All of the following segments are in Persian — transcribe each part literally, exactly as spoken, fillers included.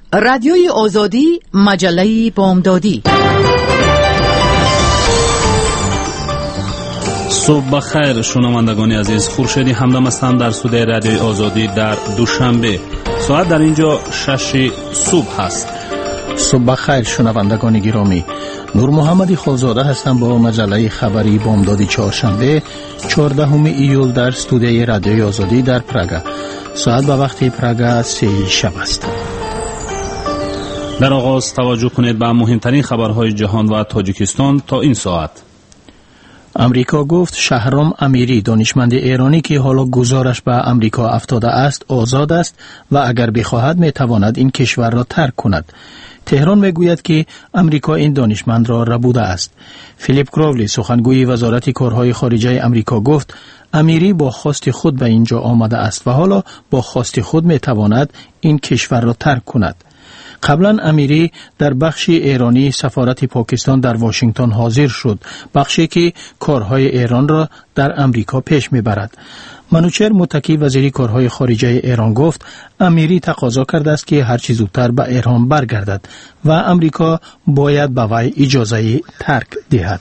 رادیوی آزادی، مجله بامدادی. صبح بخیر شنوندگان عزیز، خورشیدی همدم هستم در استودیوی رادیوی آزادی در دوشنبه. ساعت در اینجا شش صبح است. صبح بخیر شنوندگان گرامی، نور محمدی خالزاده هستم با مجله خبری بامدادی چهارشنبه چهاردهم ایول در استودیوی رادیوی آزادی در پراگ. ساعت به وقت پراگ سه شب است. در آغاز توجه کنید به مهمترین خبرهای جهان و تاجیکستان تا این ساعت. امریکا گفت شهرام امیری، دانشمند ایرانی که حالا گزارش به امریکا افتاده است، آزاد است و اگر بخواهد میتواند این کشور را ترک کند. تهران میگوید که امریکا این دانشمند را ربوده است. فیلیپ کراولی، سخنگوی وزارت کارهای خارجه امریکا، گفت امیری با خواست خود به اینجا آمده است و حالا با خواست خود میتواند این کشور را ترک کند. قبلا امیری در بخش ایرانی سفارت پاکستان در واشنگتن حاضر شد، بخشی که کارهای ایران را در امریکا پیش میبرد. منوچهر متکی، وزیر کارهای خارجه ایران، گفت امیری تقاضا کرده است که هرچی زودتر به ایران برگردد و امریکا باید به وی اجازه ترک دهد.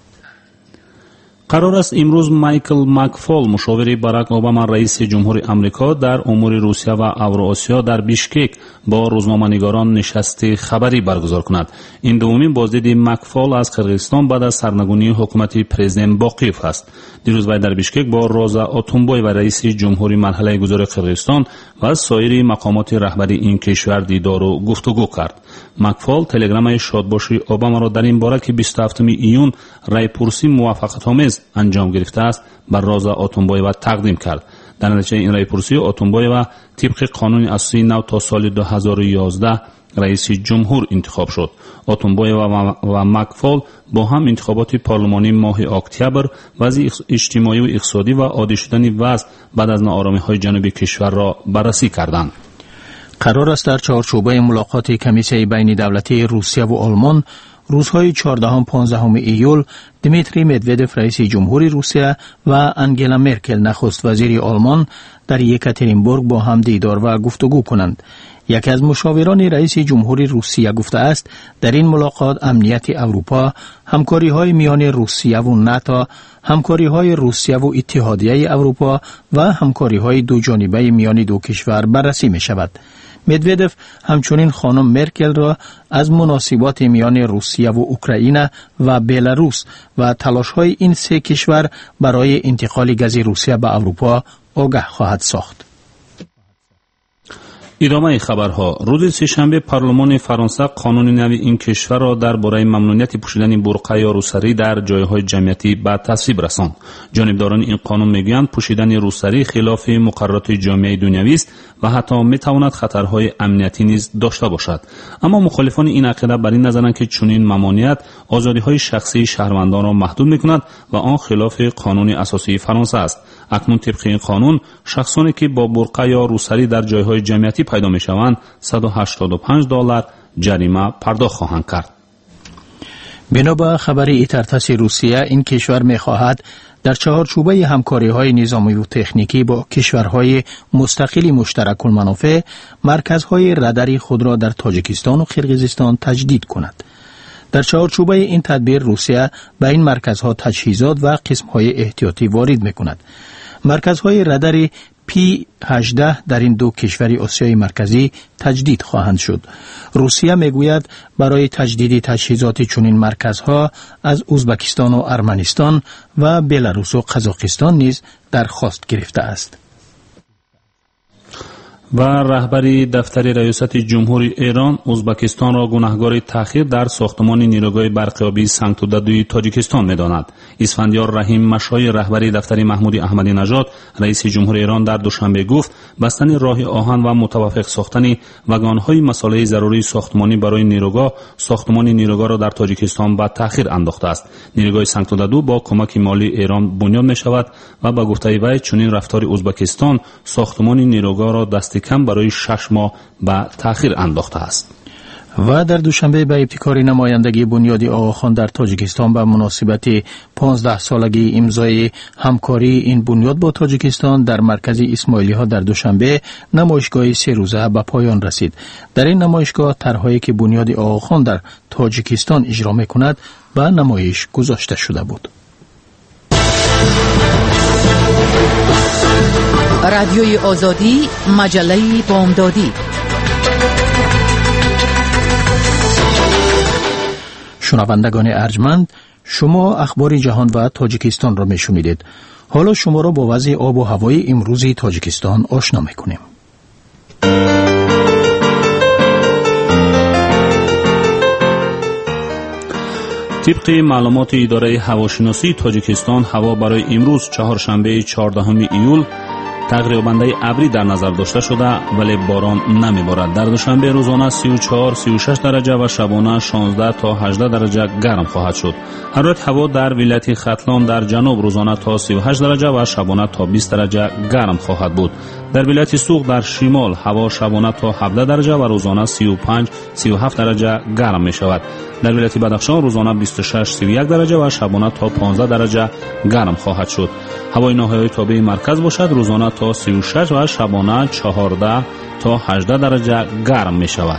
قرار است امروز مایکل مکفال، مشاور باراک اوباما رئیس جمهور امریکا در امور روسیه و اوراسیا، در بیشکک با روزنامه‌نگاران نشست خبری برگزار کند. این دومین بازدید مکفال از قرقیزستان بعد از سرنگونی حکومت پرزیدنت باقیف است. دیروز وی در بیشکک با روزا آتونبای و رئیس جمهوری مرحله گذار قرقیزستان و سایر مقامات رهبری این کشور دیدار و گفتگو کرد. مکفال تلگرام شادباشی اوباما را در این باره که بیست و هفتم ایون رایپرسی موافقت‌آمیز انجام گرفته است بر روزا آتونبایوا تقدیم کرد. در نتیجه این رایپرسی آتونبایوا طبق قانون اساسی نو تا سال دو هزار و یازده رئیس جمهور انتخاب شد. آتونبایوا و مکفال با هم انتخابات پارلمانی ماه اکتبر وضع اجتماعی و اقتصادی و عادی شدن وضع بعد از ناآرامی‌های جنوبی کشور را بررسی کردند. قرار است در چارچوبه ملاقات کمیسیون بین دولتی روسیه و آلمان روزهای چهاردهم و پانزدهم ایول دیمیتری مدودف رئیس جمهوری روسیه و انگلا مرکل نخست وزیر آلمان در یکاترینبورگ با هم دیدار و گفتگو کنند. یکی از مشاوران رئیس جمهوری روسیه گفته است در این ملاقات امنیت اروپا، همکاری‌های میان روسیه و ناتو، همکاری‌های روسیه و اتحادیه اروپا و همکاری‌های دو جانبه میان دو کشور بررسی می‌شود. مدودف همچنین خانم مرکل را از مناسبات میان روسیه و اوکراین و بلاروس و تلاش‌های این سه کشور برای انتقال گاز روسیه به اروپا آگاه خواهد ساخت. ادامه خبرها. روز سه‌شنبه پارلمان فرانسه قانون نوی این کشور را درباره ممنوعیت پوشیدن برقع یا روسری در جایهای جمعیتی به تصویب رساند. جانبداران این قانون میگویند پوشیدن روسری خلاف مقررات جامعه دنیوی است و حتی میتواند خطرهای امنیتی نیز داشته باشد. اما مخالفان این عقیده بر این نظرند که چنین ممانعت آزادی‌های شخصی شهروندان را محدود میکند و آن خلاف قانون اساسی فرانسه است. اکنون طبق این قانون شخصانی که با برقع یا روسری در جایهای جمعیتی پیدا میشوند صد و هشتاد و پنج دلار جریمه پرداخت خواهند کرد. بنا به خبر ایترتاس روسیه، این کشور میخواهد در چهارچوبه همکاری‌های نظامی و تکنیکی با کشورهای مستقل مشترک المنافع مرکزهای راداری خود را در تاجیکستان و قرقیزستان تجدید کند. در چهارچوبه این تدبیر روسیه به این مرکزها تجهیزات و قسم‌های احتیاطی وارد می‌کند. مرکزهای راداری پی هجده در این دو کشور آسیای مرکزی تجدید خواهند شد. روسیه میگوید برای تجدید تجهیزات چنین مرکزها از ازبکستان و ارمنستان و بلاروس و قزاقستان نیز درخواست گرفته است. و رهبری دفتر ریاست جمهوری ایران ازبکستان را گناهکار تأخیر در ساختمان نیروگاه برقیابی سنگتودادوی تاجیکستان می‌داند. اسفندیار رحیم مشای رهبری دفتر محمود احمدی نژاد رئیس جمهور ایران در دوشنبه گفت بستن راه آهن و متوافق ساختن واگن‌های مسائل ضروری ساختمانی برای نیروگاه ساختمان نیروگاه را در تاجیکستان به تأخیر انداخته است. نیروگاه سنگتودادو با کمک مالی ایران بنیاد می‌شود و با گفته وی چنین رفتار ازبکستان ساختمان نیروگاه را دست کم برای شش ماه به تأخیر انداخته است. و در دوشنبه به ابتکار نمایندگی بنیاد آقاخان در تاجیکستان به مناسبت پانزده سالگی امضای همکاری این بنیاد با تاجیکستان در مرکز اسماعیلی ها در دوشنبه نمایشگاه سه روزه به پایان رسید. در این نمایشگاه طرحهایی که بنیاد آقاخان در تاجیکستان اجرا می‌کند به نمایش گذاشته شده بود. رادیوی آزادی، مجله بامدادی. شنوندگان ارجمند، شما اخبار جهان و تاجیکستان را میشنیدید. حالا شما را با وضع آب و هوای امروزی تاجیکستان آشنا میکنیم. طبق معلومات اداره هواشناسی تاجیکستان، هوا برای امروز چهارشنبه چهاردهم ایول تقریباً ابری در نظر داشته شده ولی باران نمیبارد. در دوشنبه روزانه سی و چهار سی و شش درجه و شبانه شانزده تا هجده درجه گرم خواهد شد. حرارت هوا در ولایت ختلان در جنوب روزانه تا سی و هشت درجه و شبانه تا بیست درجه گرم خواهد بود. در ولایت سوق در شمال هوا شبانه تا هفده درجه و روزانه سی و پنج سی و هفت درجه گرم می شود. در ولایت بدخشان روزانه بیست و شش سی و یک درجه و شبانه تا پانزده درجه گرم خواهد شد. هوای ناحیه تابع مرکز باشد، روزانه تا سی و شش و شبانه چهارده تا هجده درجه گرم می شود.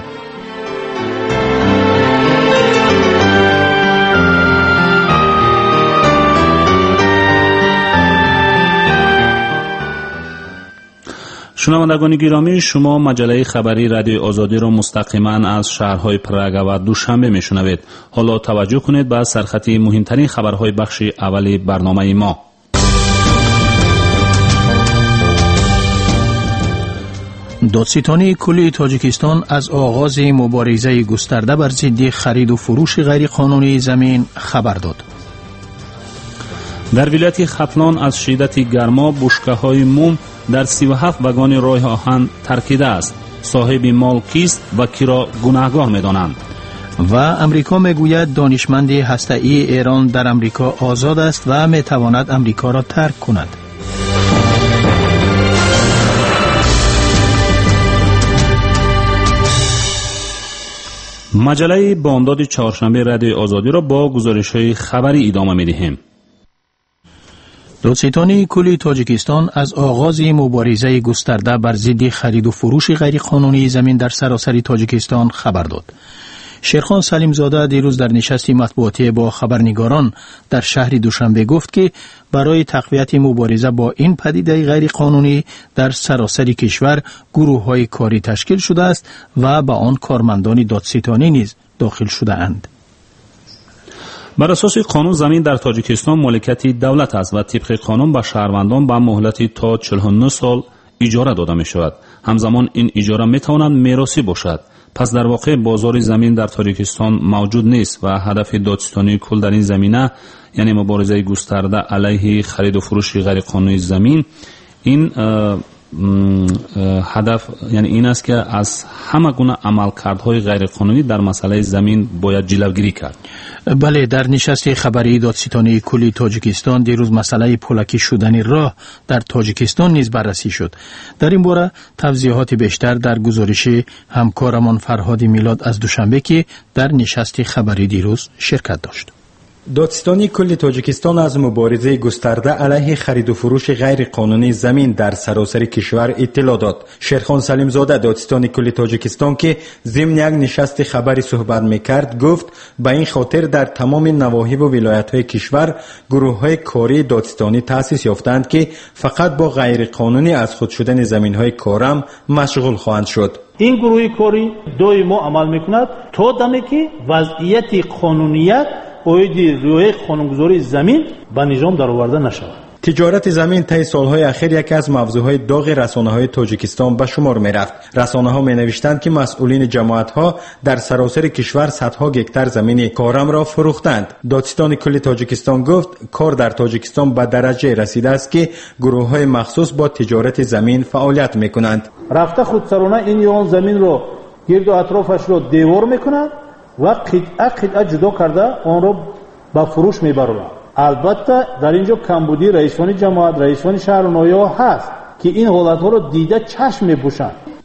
شنوندگان گرامی، شما مجله خبری رادیو آزادی را مستقیما از شهرهای پراگ و دوشنبه میشنوید. حالا توجه کنید به سرخطی مهمترین خبرهای بخش اولی برنامه ما. دادستانی کلی تاجیکستان از آغاز مبارزه گسترده بر ضد خرید و فروش غیر قانونی زمین خبر داد. در ولایت ختلان از شدت گرما بشکه‌های موم در سی و هفت واگن راه آهن ترکیده است. صاحب مال کیست و کی را گناهگار می‌دانند؟ و امریکا میگوید دانشمند هسته‌ای ایران در امریکا آزاد است و میتواند امریکا را ترک کند. مجله بامداد چهارشنبه رادیو آزادی را با گزارش‌های خبری ادامه می‌دهیم. دادستانی کلی تاجیکستان از آغاز مبارزه گسترده بر ضد خرید و فروش غیرقانونی زمین در سراسر تاجیکستان خبر داد. شیرخان سلیم زاده دیروز در نشستی مطبوعاتی با خبرنگاران در شهر دوشنبه گفت که برای تقویت مبارزه با این پدیده غیرقانونی در سراسر کشور گروه‌های کاری تشکیل شده است و با آن کارمندان دادستانی نیز داخل شده اند. بر اساس قانون زمین در تاجیکستان مالکیت دولت است و طبق قانون به شهروندان به مهلت تا چهل و نه سال اجاره داده می شود. همزمان این اجاره می تواند میراثی باشد. پس در واقع بازار زمین در تاجیکستان موجود نیست و هدف دادستانی کل در این زمینه، یعنی مبارزه گسترده علیه خرید و فروش غیر قانونی زمین، این هدف یعنی این است که از همه گونه عملکردهای غیر قانونی در مسئله زمین باید جلوگیری کرد. بله، در نشست خبری دادستانی کلی تاجیکستان دیروز مسئله پولکی شدن راه در تاجیکستان نیز بررسی شد. در این باره توضیحات بیشتر در گزارش همکارمان فرهاد میلاد از دوشنبه که در نشست خبری دیروز شرکت داشت. دادستانی کل تاجیکستان از مبارزه گسترده علیه خرید و فروش غیر قانونی زمین در سراسر کشور اطلاع داد. شیرخان سلیم زاده دادستانی کل تاجیکستان که ضمن یک نشست خبری صحبت میکرد گفت به این خاطر در تمام نواحی و ولایت‌های کشور گروه‌های کاری دادستانی تأسیس یافتند که فقط با غیر قانونی از خود شدن زمین‌های کارم مشغول خواهند شد. این گروه کاری دویمو عمل میکند تا دمی که وضعیت قانونیت اویدی روی قانونگذاری زمین به نظام در آورده نشود. تجارت زمین طی سالهای اخیر یکی از موضوعهای داغ رسانه‌های تاجیکستان به شمار می‌رفت. رسانه‌ها می‌نوشتند که مسئولین جماعت‌ها در سراسر کشور صدها گکتار زمین کارم را فروختند. دادستان کل تاجیکستان گفت کار در تاجیکستان به درجه رسیده است که گروه‌های مخصوص با تجارت زمین فعالیت می‌کنند. رفته خودسرانه این یا آن زمین را گرد و اطرافش را دیوار می‌کنند و قطعه قطعه جدا کرده آن را به فروش میبرند. البته در اینجا کمبودی رئیسان جماعت، رئیسان شهر و ناحیه‌ها هست که این حالت‌ها را دیده چشم می‌پوشند.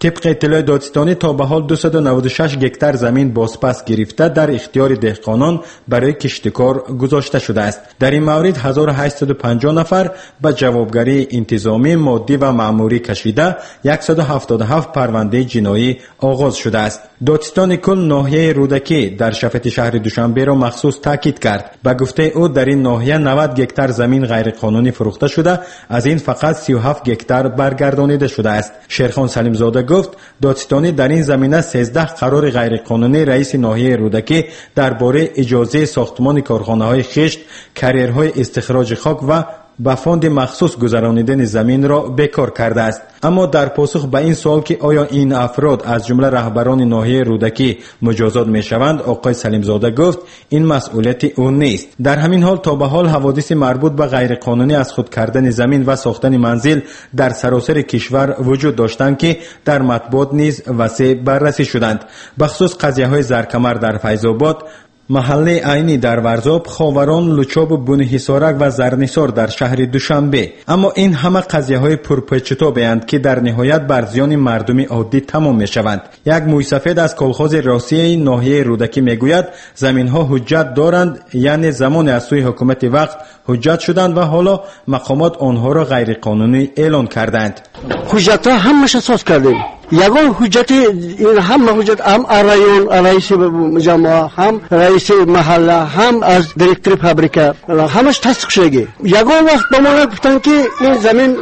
طبق اطلاع دادستانی تا به حال دویست و نود و شش گکتار زمین بازپس گرفته در اختیار دهقانان برای کشتکار گذاشته شده است. در این مورد هزار و هشتصد و پنجاه نفر به جوابگری انتظامی، مادی و مأموری کشیده صد و هفتاد و هفت پرونده جنایی آغاز شده است. دادستان کل ناحیه رودکی در شفت شهر دوشنبه را مخصوص تاکید کرد. به گفته او در این ناحیه نود گکتار زمین غیرقانونی فروخته شده، از این فقط سی و هفت گکتار برگردانیده شده است. شیرخان سلیم زاده گفت دادستانی در این زمینه سیزده قرار غیرقانونی رئیس ناحیه رودکی درباره اجازه ساختمان کارخانه‌های خشت، کریرهای استخراج خاک و به فاند مخصوص گذرانیدن زمین را بیکار کرده است. اما در پاسخ به این سوال که آیا این افراد از جمله رهبران ناحیه رودکی مجازات می شوند، آقای سلیم زاده گفت این مسئولیت او نیست. در همین حال تا به حال حوادث مربوط به غیرقانونی از خود کردن زمین و ساختن منزل در سراسر کشور وجود داشتند که در مطبوعات نیز وسیع بررسی شدند. بخصوص قضیه های زرکمر در فیض آباد، محله عینی در ورزاب، خاوران، لوچاب، بونیحصارک و زرنسار در شهر دوشنبه. اما این همه قضیه های پرپیچ‌وتابی اند که در نهایت بر زیان مردم عادی تمام می شوند. یک مویسفید از کلخاز راسیه ناحیه رودکی می گوید زمین ها حجت دارند، یعنی زمان از سوی حکومت وقت حجت شدند و حالا مقامات آنها را غیر قانونی اعلان کردند. حجت ها همش اساس کردیم. یگان حجت این هم حجت هم رایون رئیس جامعه، هم رئیس محله، هم از دیرکتور فابریکه، همش تصدیق شده. یگان وقت به ما گفتن که این زمین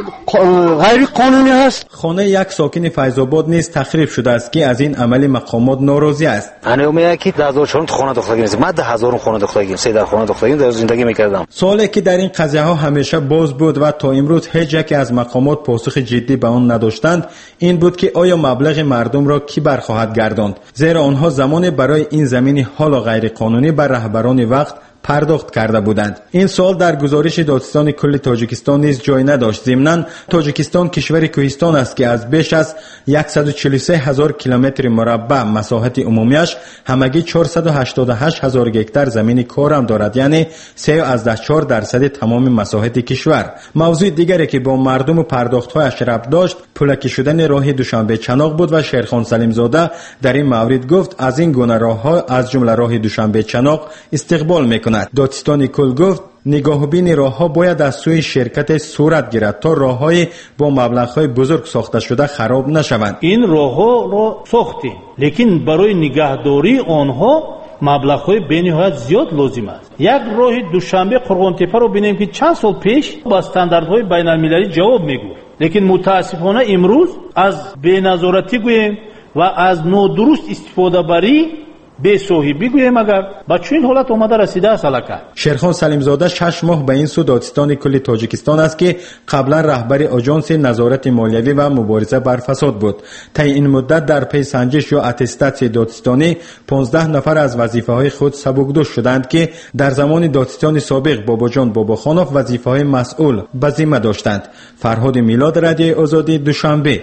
غیر قانونی است. خانه یک ساکن فیض آباد نیز تخریب شده است که از این عمل مقامات ناراضی است. انا میگم که ده هزار چهار خانه دختگی نیست، من ده هزار خانه دختگی، سه در خانه دختگی در زندگی میکردم. سوالی که در این قضیه ها همیشه باز بود و تا امروز هیچ یک از مقامات پاسخ جدی به آن نداشتند این بود که آیا مبلغ مردم را کی برخواهد گرداند، زیرا آنها زمان برای این زمین حالا غیر قانونی بر رهبران وقت پرداخت کرده بودند. این سوال در گزارش دادستان کل تاجیکستان نیز جای نداشت. ضمناً تاجیکستان کشور کوهستان است که از بیش از صد و چهل و سه هزار کیلومتر مربع مساحت عمومیش همگی چهارصد و هشتاد و هشت هزار گکتار زمین کارم دارد، یعنی سه و چهار درصد تمام مساحت کشور. موضوع دیگری که با مردم و پرداخت‌هایش ربط داشت پلکی شدن راه دوشنبه چناق بود و شیرخان سلیم زاده در این مورد گفت از این گونه راه‌ها از جمله راه دوشنبه چناق استقبال می‌کند. دادستان کل گفت نگاهبین راه‌ها باید از سوی شرکت صورت گیرد تا راه‌های با مبلغ‌های بزرگ ساخته شده خراب نشوند. این راه‌ها را ساختیم، لیکن برای نگهداری آنها مبلغ‌های بین‌نهایت زیاد لازم است. یک راه دوشنبه قرغانتپه رو ببینیم که چند سال پیش با استانداردهای بین‌المللی جواب می‌گفت، لیکن متأسفانه امروز از بی‌نظارتی گوییم و از نادرست استفاده بری به صاحبی گویم اگر با چین حالت اومده رسیده است الکه. شیرخان سلیم زاده شش ماه به این سو دادستان کل تاجیکستان است که قبلا رهبر آژانس نظارت مالیوی و مبارزه بر فساد بود. طی این مدت در پی سنجش یا اتستاسی دادستانی پانزده نفر از وظیفه‌های خود سبکدوش شدند که در زمان دادستان سابق باباجان باباخانوف وظیفه‌های مسئول به ذمه داشتند. فرهاد میلاد، رادیوی آزادی، دوشنبه.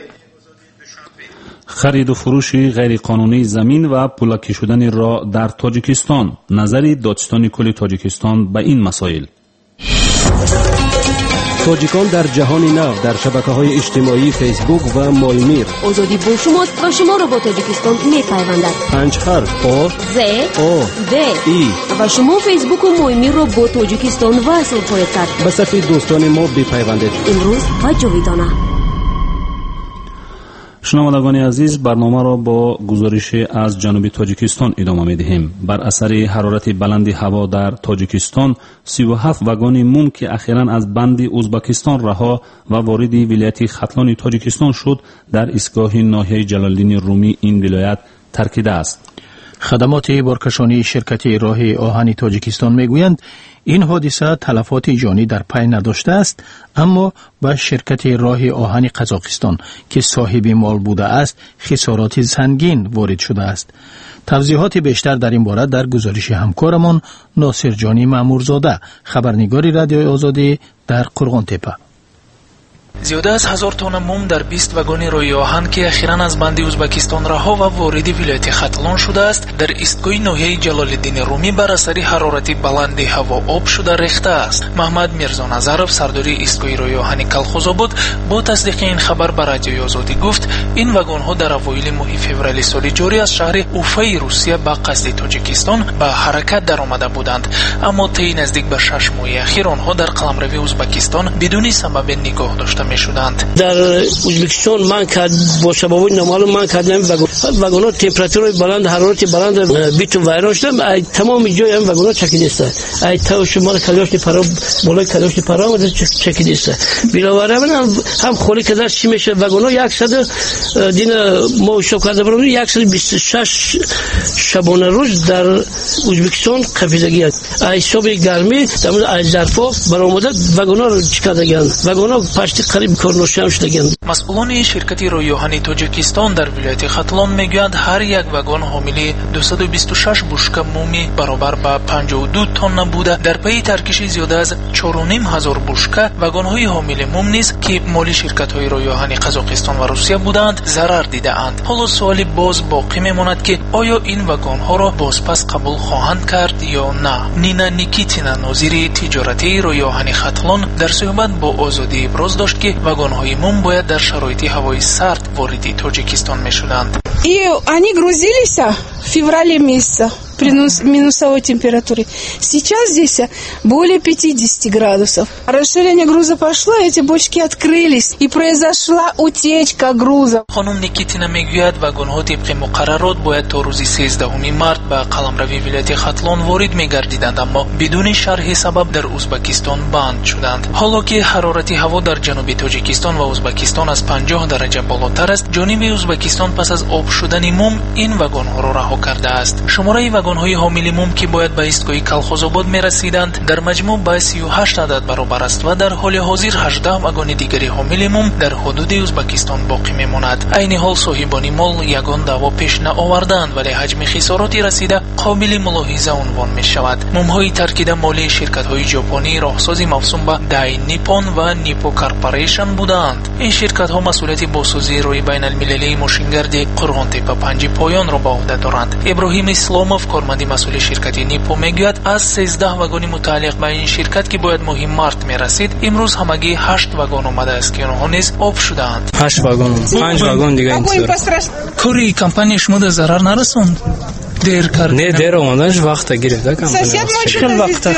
خرید و فروش غیر قانونی زمین و پولکی شدن را در تاجیکستان. نظری دادستان کل تاجیکستان به این مسائل. تاجیکان در جهان نو در شبکه‌های اجتماعی فیسبوک و مایمیر. آزادی با شماست و شما را با تاجیکستان می‌پیوندد. پنج حرف آ ز آ د ای و شما فیسبوک و مایمیر را با تاجیکستان وصل خواهید کرد. به صف دوستان ما بپیوندید. امروز و جاویدانه. شنوندگان عزیز، برنامه را با گزارش از جنوب تاجیکستان ادامه می‌دهیم. بر اثر حرارت بلند هوا در تاجیکستان سی و هفت واگن موم که اخیراً از بند ازبکستان رها و وارد ولایت ختلان تاجیکستان شد در ایستگاه ناحیه جلال‌الدین رومی این ولایت ترکیده است. خدمات بارکشانی شرکت راه آهن تاجیکستان میگویند این حادثه تلفات جانی در پی نداشته است، اما به شرکت راه آهن قزاقستان که صاحب مال بوده است خسارات سنگین وارد شده است. توضیحات بیشتر در این باره در گزارش همکارمان ناصر جانی مامورزاده، خبرنگار رادیوی آزادی در قرغانتپه. زیاده از هزار تن موم در بیست واگن روی آهن که اخیراً از بند ازبکستان رها و وارد ولایت ختلان شده است در ایستگاه ناحیه جلال الدین رومی بر اثر حرارت بلند هوا آب شده ریخته است. محمد میرزا نظرов سرداری ایستگاه روی آهن کلخوزآباد با تصدیق این خبر به رادیوی آزادی گفت این واگن ها در اوایل ماه فوریه سال جاری از شهر اوفای روسیه به قصد تاجیکستان به حرکت در آمده بودند، اما طی نزدیک به شش ماه اخیر آنها در قلمرو ازبکستان بدون سبب نگاه داشته می شدند. در ازبکستان من کرد با سبب نامعلوم من کردم واگن ها تمپراتور بلند حرارت بلند بیت و ویران شدن، تمام جای هم واگن ها چکیده است. ای تا شما کلاش پرا بالای کلاش پرا چکیده است. بنابراین هم هم خالی که در چی میشه واگن ها صد دین ما شو کرده برای صد و بیست و شش شبانه روز در ازبکستان قفیدگی است. ای صبح گرمی تمام از ظرفا برآمده واگن ها رو چکیدگان. واگن ها پشت قریب کار نشام شدگان. مسئولان شرکت روی آهن تاجیکستان در ولایت ختلان میگویند هر یک واگن حامل دویست و بیست و شش بشکه مومی برابر به پنجاه و دو تن بوده. در پی ترکیش زیاده از چهار و نیم هزار بشکه واگن های حامل موم نیز که مال شرکت های روی آهن قزاقستان و روسیه بودند ضرر دیده‌اند. حالا سوالی باز باقی میماند که آیا این واگن ها را بازپس قبول خواهند کرد یا نه. نینا نیکیتینا ناظر تجارتی روی آهن ختلان در صحبت با آزادی ابراز داشت که واگن های موم باید در شرایط هوای سرد وارد تاجیکستان میشدند. И они грузились в феврале месяце при минусовой температуре. Сейчас здесь более пятьдесят градусов. Расширение груза пошло, эти бочки открылись и произошла утечка груза. خانم نیکیتینا میگوید واگن ها طبق مقررات باید تا روز سیزدهم مارس به قلمرو ولایت ختلان وارد میگردیدند، اما بدون شرح سبب در ازبکستان بند شدند. حالا که حرارت هوا در جنوب تاجیکستان و ازبکستان از پنجاه درجه بالاتر است، جانب ازبکستان پس از آب شدن موم این واگن ها را رها کرده است. شماره واگن های حامل موم که باید به ایستگاه کلخوزآباد می رسیدند در مجموع به سی و هشت عدد برابر است و در حال حاضر هجده واگن دیگری حامل موم در حدود ازبکستان باقی می ماند. عین حال صاحبان مال یگان دعوا پیش نآوردند، ولی حجم خساراتی رسیده قابل ملاحظه عنوان می شود. موم های ترکیده مال شرکت های ژاپنی راهسازی موسوم به دای نیپون و نیپو کارپوریشن بودند. این شرکت ها مسئولیت بازسازی روی بین المللی ماشینگرد قرغان تپه پنج پایان را به عهده دارند. ابراهیم اسلاموف کارمند مسئول شرکت نیپو میگوید از سیزده واگن متعلق به این شرکت که باید ماه مارس می رسید امروز همگی هشت واگن آمده است که آنها نیز آب شدند. هشت واگن، پنج واگن دیگه انتظار. کاری کمپانی شما در ضرر نرسوند؟ دیر کرد. نه دیر اومدنش وقت گرفته کمپانی. خیلی وقت.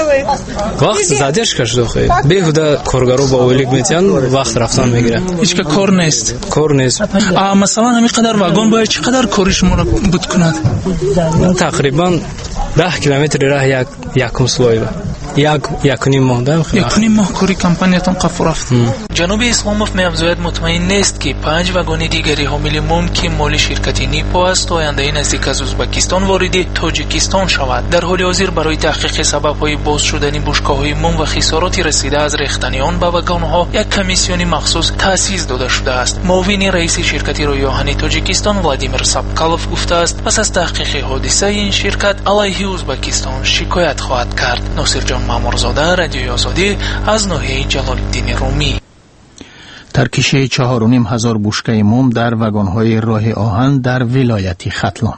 وقت زیادش کرده خیلی. بیهوده کارگرا با اولیک میتیان وقت رفتن میگیره. هیچ که کار نیست. کار نیست. مثلا همین قدر واگن باید چقدر کاری شما را بود کند؟ تقریبا ده کیلومتر راه یک یکم سوایه. یک یک نیم ماه دارم خیلی. یک نیم ماه کاری کمپانیتون قفل رفت. جنوب اسلاموف می‌افزاید مطمئن نیست که پنج واگن دیگری حامل موم که مال شرکت نیپو است آینده نزدیک از ازبکستان وارد تاجیکستان شود. در حال حاضر برای تحقیق سبب‌های باز شدن بشکه‌های موم و خساراتی رسیده از ریختن آن به واگن‌ها یک کمیسیون مخصوص تأسیس داده شده است. معاون رئیس شرکت روی آهن تاجیکستان ولادیمیر سابکالوف گفته است پس از تحقیق حادثه این شرکت علیه ازبکستان شکایت خواهد کرد. ناصر جان مامورزاده، رادیوی آزادی از ناحیه جلال الدین رومی. ترکیش چهار و نیم هزار بشکه موم در واگن‌های راه آهن در ولایت ختلان.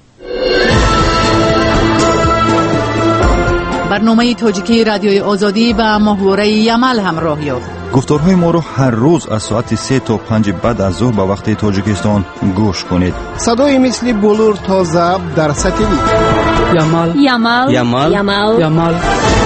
برنامه تاجیکی رادیوی آزادی با محور یمل همراه یافت. گفتارهای ما را هر روز از ساعت سه تا پنج بعد از ظهر به وقت تاجیکستان گوش کنید. صدای مثل بلور تا ضبط در ساتلیت. یمل یمل یمل یمل یمل.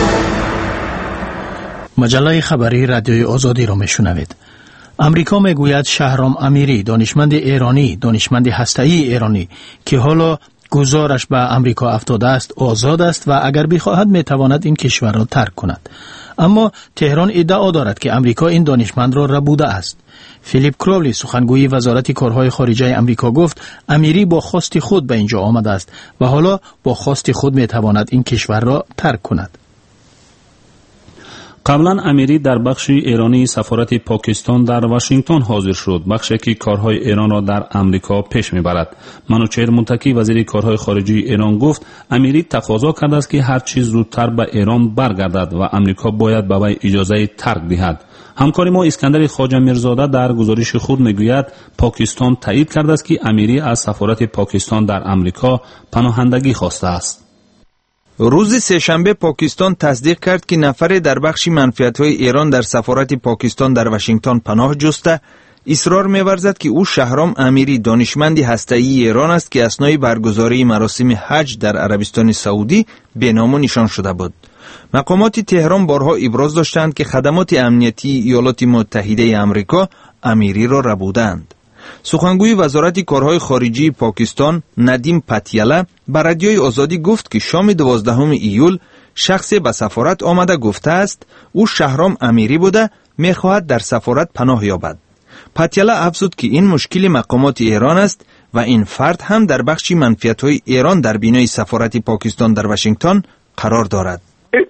مجله خبری رادیوی آزادی را میشنوید. امریکا میگوید شهرام امیری دانشمند ایرانی دانشمند هسته‌ای ایرانی که حالا گزارش به امریکا افتاده است آزاد است و اگر بخواهد میتواند این کشور را ترک کند. اما تهران ادعا دارد که امریکا این دانشمند را ربوده است. فیلیپ کراولی سخنگوی وزارت کارهای خارجه امریکا گفت امیری با خواست خود به اینجا آمده است و حالا با خواست خود میتواند این کشور را ترک کند. قبلا امیری در بخش ایرانی سفارت پاکستان در واشنگتن حاضر شد، بخشی که کارهای ایران را در امریکا پیش میبرد. منوچهر متکی وزیر کارهای خارجه ایران گفت امیری تقاضا کرده است که هر چیز زودتر به ایران برگردد و امریکا باید به وی اجازه ترک دهد. همکار ما اسکندر خواجه میرزاده در گزارش خود میگوید پاکستان تایید کرده است که امیری از سفارت پاکستان در امریکا پناهندگی خواسته است. روز سه‌شنبه پاکستان تصدیق کرد که نفری در بخش منفعت‌های ایران در سفارت پاکستان در واشنگتن پناه جسته اصرار می‌ورزد که او شهرام امیری دانشمند هسته‌ای ایران است که اثنای برگزاری مراسم حج در عربستان سعودی بینامو نشان شده بود. مقامات تهران بارها ابراز داشتند که خدمات امنیتی ایالات متحده آمریکا امیری را ربودند. سخنگوی وزارت کارهای خارجی پاکستان ندیم پتیالا به رادیوی آزادی گفت که شام دوازدهم ایول شخصی به سفارت آمده گفته است او شهرام امیری بوده میخواهد در سفارت پناه یابد. پتیالا افزود که این مشکل مقامات ایران است و این فرد هم در بخش منفعت‌های ایران در بینای سفارت پاکستان در واشنگتن قرار دارد.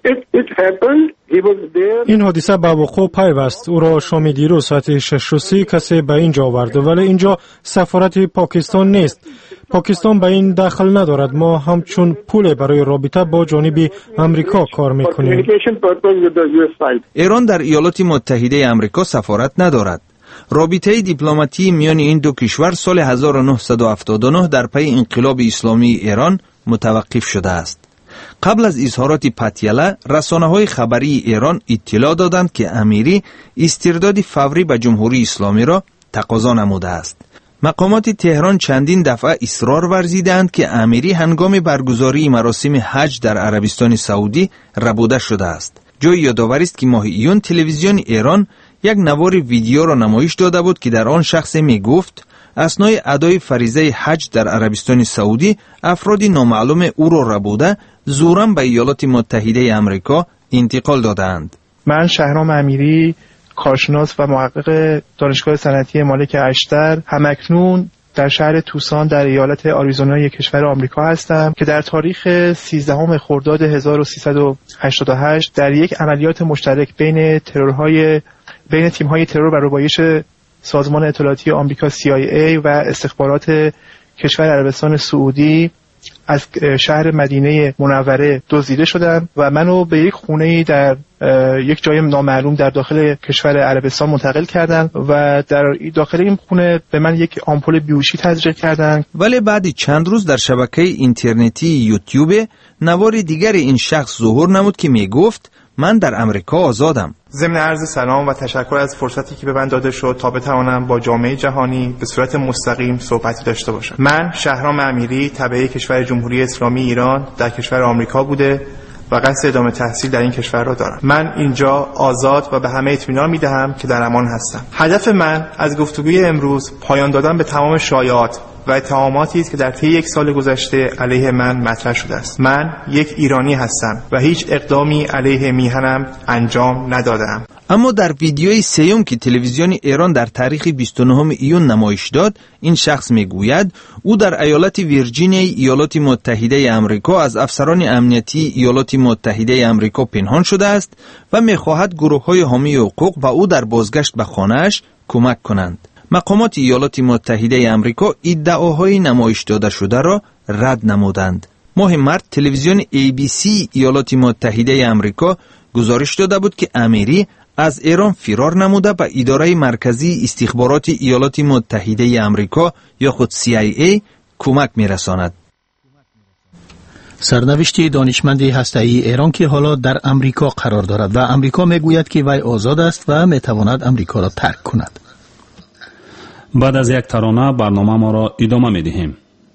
این حادثه به وقوع پیوست. او را شام دیروز ساعت شش و سی کسی به اینجا آورده، ولی اینجا سفارت پاکستان نیست. پاکستان به این دخل ندارد. ما همچون پول برای رابطه با جانب امریکا کار میکنیم. ایران در ایالات متحده آمریکا سفارت ندارد. رابطه دیپلماتی میان این دو کشور سال هزار و نهصد و هفتاد و نه در پی انقلاب اسلامی ایران متوقف شده است. قبل از اظهارات پتیالا، رسانه‌های خبری ایران اطلاع دادند که امیری استرداد فوری به جمهوری اسلامی را تقاضا نموده است. مقامات تهران چندین دفعه اصرار ورزیدند که امیری هنگام برگزاری مراسم حج در عربستان سعودی ربوده شده است. جای یادآوری است که ماه ایون تلویزیون ایران یک نوار ویدیو را نمایش داده بود که در آن شخص می گفت اثنای ادای فریضه حج در عربستان سعودی افرادی نامعلوم او را ربوده زوراً به ایالات متحده آمریکا انتقال دادند. من شهرام امیری، کارشناس و محقق دانشگاه صنعتی مالک اشتر، همکنون در شهر توسان در ایالت آریزونای کشور آمریکا هستم که در تاریخ سیزدهم خرداد هزار و سیصد و هشتاد و هشت در یک عملیات مشترک بین ترورهای بین تیم‌های ترور و ربایش سازمان اطلاعاتی آمریکا سی آی ای و استخبارات کشور عربستان سعودی از شهر مدینه منوره دزدیده شدم و منو به یک خونه‌ای در یک جای نامعلوم در داخل کشور عربستان منتقل کردن و در داخل این خونه به من یک آمپول بیهوشی تزریق کردن. ولی بعد چند روز در شبکه اینترنتی یوتیوب نوار دیگر این شخص ظهور نمود که می گفت من در امریکا آزادم. ضمن عرض سلام و تشکر از فرصتی که به من داده شد تا بتوانم با جامعه جهانی به صورت مستقیم صحبتی داشته باشم. من شهرام امیری تبع کشور جمهوری اسلامی ایران در کشور آمریکا بوده و قصد ادامه تحصیل در این کشور را دارم. من اینجا آزاد و به همه اطمینان میدهم که در امان هستم. هدف من از گفتگوی امروز پایان دادن به تمام شایعات و اتهاماتی است که در طی یک سال گذشته علیه من مطرح شده است. من یک ایرانی هستم و هیچ اقدامی علیه میهنم انجام ندادم. اما در ویدیوی سیوم که تلویزیون ایران در تاریخ بیست و نهم ایون نمایش داد، این شخص میگوید او در ایالت ویرجینیا ایالات متحده آمریکا از افسران امنیتی ایالات متحده آمریکا پنهان شده است و میخواهد گروه‌های حامی حقوق به او در بازگشت به خانه‌اش کمک کنند. مقامات ایالات متحده آمریکا ادعاهای نمایش داده شده را رد نمودند. ماه مارس تلویزیون ای بی سی ایالات متحده آمریکا گزارش داده بود که امیری از ایران فرار نموده به اداره مرکزی استخبارات ایالات متحده آمریکا یا خود سی آی ای کمک میرساند. سرنوشت دانشمند هسته‌ای ایران که حالا در امریکا قرار دارد و امریکا میگوید که وی آزاد است و میتواند امریکا را ترک کند. بعد از یک ترانه برنامه ما را ادامه میدهیم.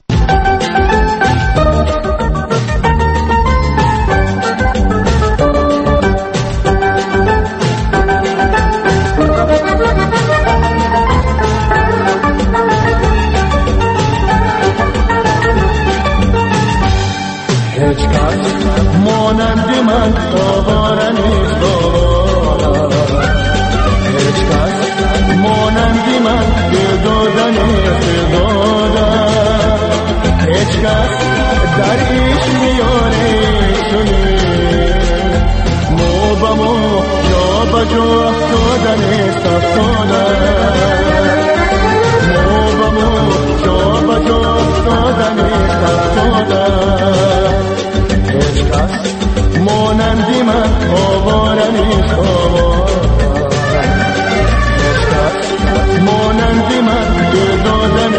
مانند من آواره نیست آواره، هیچ کس مانند من که دادن داده، هیچ کس در ایش میاره شده مو با مو به جا افتادن افتادن مو به مو جا به جا افتادن افتادن هیچ کس مانندی من آواره نیست آواره هیچ کس مانندی من دادن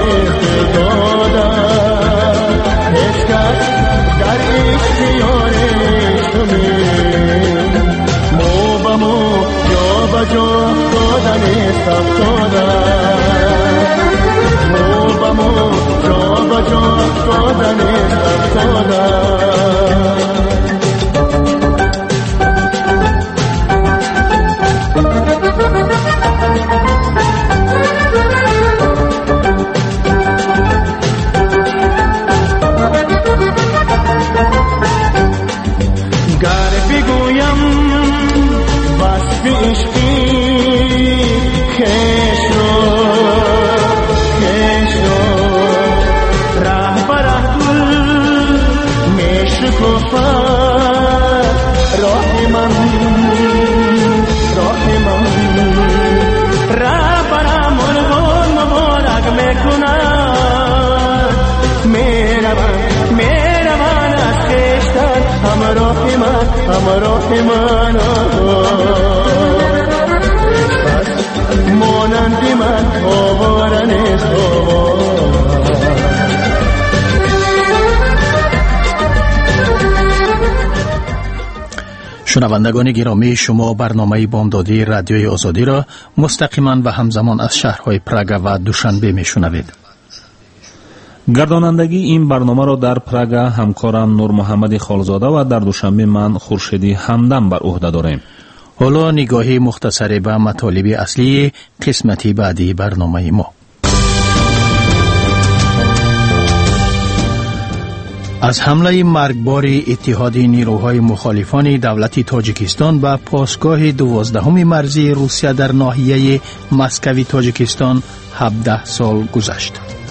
دادن هیچ کس در اختیارش تو نیست مو به مو جا به جا افتادن افتادن مو به مو جا به جا افتادن افتادن همراه من مانندی من آواره نیست شنوندگان گرامی، شما برنامه بامدادی رادیوی آزادی را مستقیما و همزمان از شهرهای پراگ و دوشنبه میشنوید. گردانندگی این برنامه را در پراگ همکارم نور محمد خالزاده و در دوشنبه من خورشیدی همدم بر عهده داریم. حالا نگاهی مختصری به مطالب اصلی قسمتی بعدی برنامه ما. از حمله مرگبار اتحاد نیروهای مخالفان دولت تاجیکستان به پاسگاه دوازدهم مرزی روسیه در ناحیه مسکوی تاجیکستان هفده سال گذشت.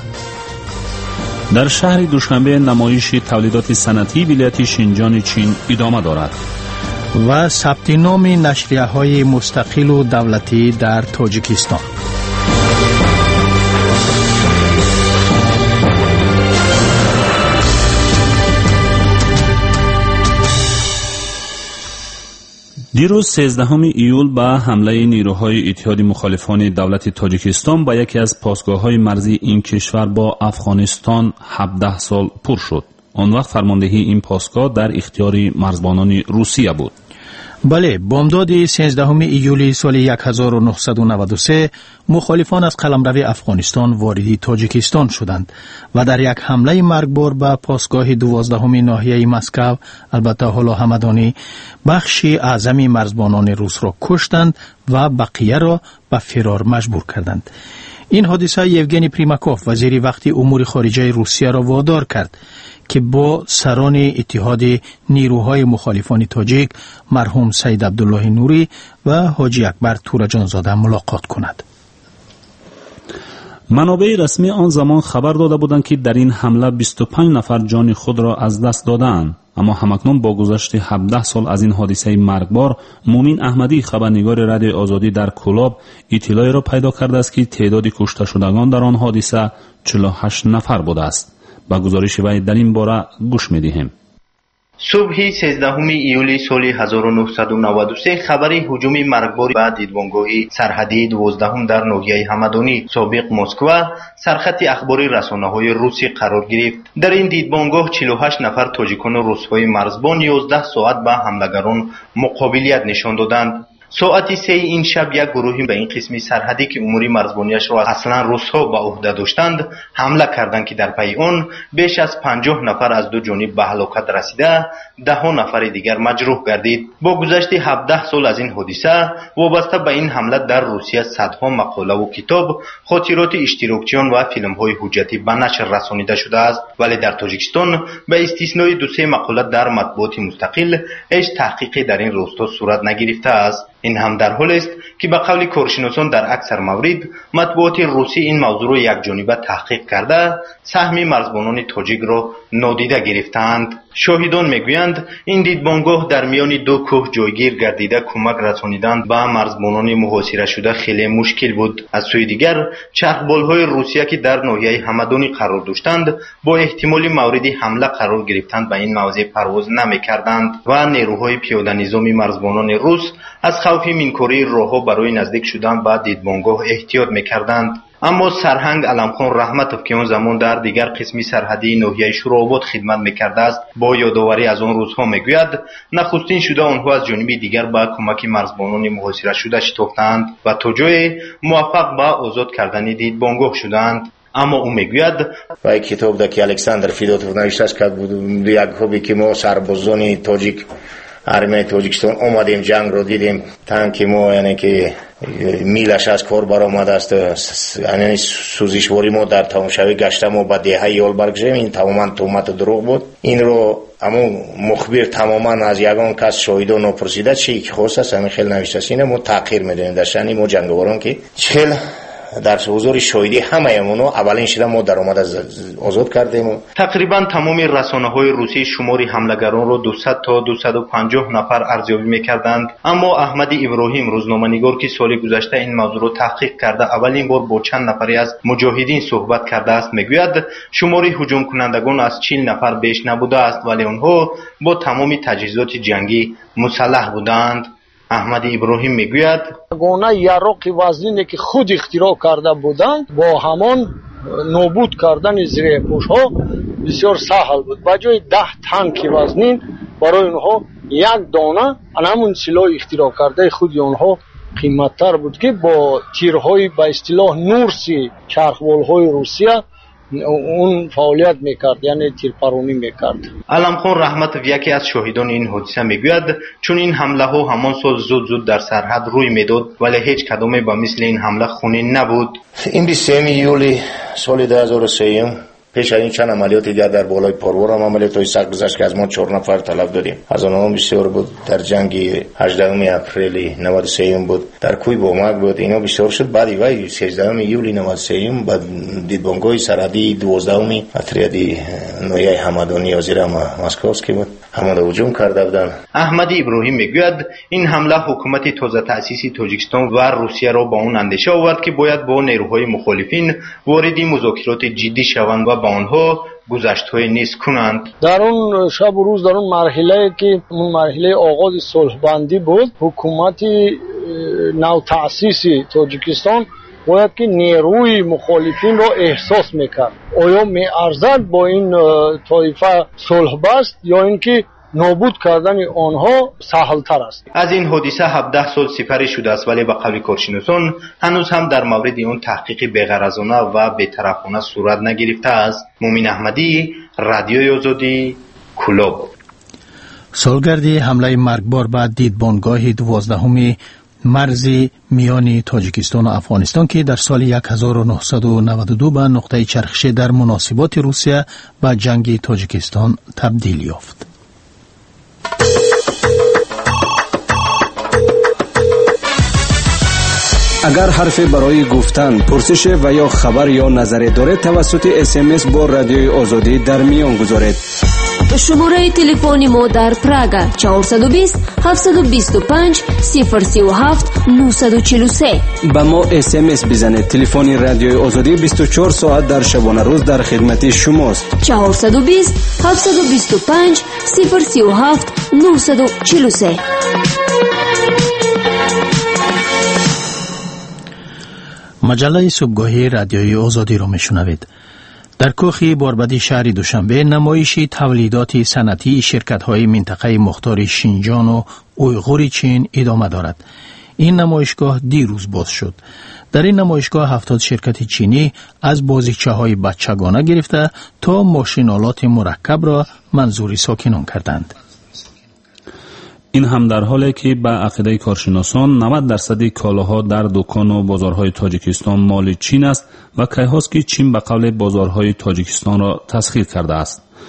در شهر دوشنبه نمایش تولیدات صنعتی ولایت شینجان چین ادامه دارد و ثبت نام نشریه‌های مستقل و دولتی در تاجیکستان. دیروز سیزدهم ایول به حمله نیروهای اتحاد مخالفان دولت تاجیکستان به یکی از پاسگاه‌های مرزی این کشور با افغانستان هفده سال پر شد. آن وقت فرماندهی این پاسگاه در اختیار مرزبانان روسیه بود. بله، بامداد سیزدهم ایولی سال هزار و نهصد و نود و سه مخالفان از قلمرو افغانستان وارد تاجیکستان شدند و در یک حمله مرگبار به پاسگاه دوازدهم ناحیه مسکو، البته حالا همدانی، بخشی اعظم مرزبانان روس را کشتند و بقیه را به فرار مجبور کردند. این حادثه یوگنی پریماکوف وزیر وقتی امور خارجه روسیه را وادار کرد که با سران اتحاد نیروهای مخالفان تاجیک مرحوم سید عبدالله نوری و حاجی اکبر تورجانزاده ملاقات کند. منابع رسمی آن زمان خبر داده بودند که در این حمله بیست و پنج نفر جان خود را از دست دادند، اما همکنون با گذشت هفده سال از این حادثه مرگبار مومین احمدی خبرنگار رادیوی آزادی در کلاب اطلاعی را پیدا کرده است که تعداد کشته شدگان در آن حادثه چهل و هشت نفر بوده است. با گزارش وی در این باره گوش می‌دهیم. صبح سیزدهم ایولی سال هزار و نهصد و نود و سه خبر هجوم مرگبار به دیدبانگاه سرحدی دوازدهم در ناحیه همدانی سابق مسکو سرخط اخباری رسانه‌های روسی قرار گرفت. در این دیدبانگاه چهل و هشت نفر تاجیکان و روس‌های مرزبان یازده ساعت به حملگران مقابلیت نشان دادند. ساعت سه این شب یک گروهی به این قسمی سرحدی که امور مرزبانیش را اصلا روس‌ها به عهده داشتند حمله کردند که در پی آن بیش از پنجاه نفر از دو جانب به هلاکت رسیده، ده نفر دیگر مجروح گردید. با گذشت هفده سال از این حادثه وابسته به این حمله در روسیه صدها مقاله و کتاب، خاطرات اشتراکچیان و فیلم‌های حجتی به نشر رسانیده شده است، ولی در تاجیکستان به استثنای دو سه مقاله در مطبوعات مستقل هیچ تحقیقی در این راستا صورت نگرفته است. این هم در حالی است که به قول کارشناسان در اکثر موارد مطبوعات روسی این موضوع را یکجانبه تحقیق کرده سهم مرزبانان تاجیک را نادیده گرفتند. شاهدان میگویند این دیدبانگاه در میان دو کوه جایگیر گردیده کمک رسانیدن به مرزبانان محاصره شده خیلی مشکل بود. از سوی دیگر چرخبالهای روسیه که در ناحیه همدانی قرار داشتند با احتمال موردی حمله قرار گرفتند به این موضع پرواز نمیکردند و نیروهای پیاده نظامی مرزبانان روس از خوف منکاری راهها برای نزدیک شدن به دیدبانگاه احتیاط میکردند. اما سرهنگ علمخان رحمتوف که اون زمان در دیگر قسمی سرحدی ناحیه شورآباد خدمت میکرده است با یادآوری از آن روزها میگوید نخستین شده آنها از جانب دیگر به کمک مرزبانان محاصره شده شتافتند و تا جای موفق به آزاد کردن دیدبانگاه شدند. اما او میگوید و این کتاب ده که الکساندر فیدوتوف نوشته است که یک خوبی که ما سربازان تاجیک армияи Тоҷикистон омадем ҷангро дидем танки мо яъне ки милаш аз кор баромадааст яъне сӯзишвори мо дар тамошавӣ гашта мо ба деҳаи ёл баргузем ин тамоман тӯҳмату дурӯғ буд инро ҳамон мухбир тамоман аз ягон кас шоҳидон нопурсида чӣ ки хост аст ҳамин хел навиштааст ина мо таъқир медонем дар шаъни мо ҷанговорон ки чӣ хел در حضور شاهدی همه‌مونو اولین شده ما درآمد آزاد کردیم. تقریبا تمام رسانه‌های روسی شمار حملگران را دویست تا دویست و پنجاه نفر ارزیابی می‌کردند، اما احمد ابراهیم روزنامه‌نگار که سال گذشته این موضوع را تحقیق کرده اولین بار با چند نفری از مجاهدین صحبت کرده است میگوید شمار هجوم کنندگان از چهل نفر بیش نبوده است ولی آنها با تمام تجهیزات جنگی مسلح بودند. احمد ابراهیم میگوید گونه یراق وزنی که خود اختراع کرده بودند با همان نابود کردن زیر پوشها بسیار سهل بود. با جای ده تانک وزنین برای اونها یک دانه همون سلاح اختراع کرده خود اونها قیمتتر بود که با تیرهای به اصطلاح نورسی چرخبالهای روسیه اون فعالیت میکرد یعنی تیرپرانی میکرد. علمخان رحمتوف یکی از شاهدان این حادثه میگوید چون این حمله ها همان سال زود زود در سرحد روی میداد ولی هیچ کدومی با مثل این حمله خونین نبود. این بیست و سوم یولی سال دو هزار و سه پیش از این چند عملیات دیگر در بالای پاروار هم عملیات های سخت گذشت که از ما چهار نفر طلب دادیم. از آنها بسیار بود در جنگ هجدهم اپریل نود و سه بود در کوی بامک بود اینا بسیار شد. بعدی وای سیزدهم یولی نود و سه بعد دیدبانگاه سرحدی دوازدهم اتریادی نویای همدانی وزیر مسکوسکی بود همون هجوم کرده بودند. احمد ابراهیم میگوید این حمله حکومت تازه تأسیسی تاجیکستان و روسیه را با اون اندیشه آورد که باید با نیروهای مخالفین وارد مذاکرات جدی شوند و با آنها گذشت‌های نیز کنند. در اون شب و روز در اون مرحله که اون مرحله آغاز صلح بندی بود حکومت نو تأسیسی تاجیکستان باید که نیروی مخالفین را احساس میکرد آیا میارزد با این طایفه صلح بست یا اینکه نابود کردن آنها سهل تر است. از این حادثه هفده سال سپری شده است ولی به قول کارشناسان هنوز هم در مورد اون تحقیق بی‌غرضانه و بی‌طرفانه صورت نگرفته است. مومن احمدی، رادیوی آزادی، کلوب. سالگرد حمله مرگبار به دیدبانگاه دوازدهم مرز میان تاجیکستان و افغانستان که در سال هزار و نهصد و نود و دو به نقطه چرخش در مناسبات روسیه و جنگ تاجیکستان تبدیل یافت. اگر حرفی برای گفتن، پرسش و یا خبر یا نظری دارید توسط اس ام اس با رادیوی آزادی در میان گذارید. شماره تلفن ما در پراگ چهارصد و بیست هفتصد و بیست و پنج صفر سی و هفت نهصد و چهل و سه. با ما اس ام اس بزنید. تلفن رادیوی آزادی بیست و چهار ساعت در شبانه روز در خدمت شماست. چهارصد و بیست هفتصد و بیست و پنج صفر سی و هفت نهصد و چهل و سه. مجله صبحگاهی رادیوی آزادی را میشنوید. در کاخ باربدی شهر دوشنبه نمایشی تولیدات صنعتی شرکت‌های منطقه مختار شینجان و اویغور چین ادامه دارد. این نمایشگاه دیروز باز شد. در این نمایشگاه هفتاد شرکت چینی از بازیچه‌های بچگانه گرفته تا ماشین‌آلات مرکب را منظور ساکنان کردند. این هم در حالی که به عقیده کارشناسان نود درصد کالاها در دکان و بازارهای تاجیکستان مال چین است و کی هاست که چین به قول بازارهای تاجیکستان را تسخیر کرده است.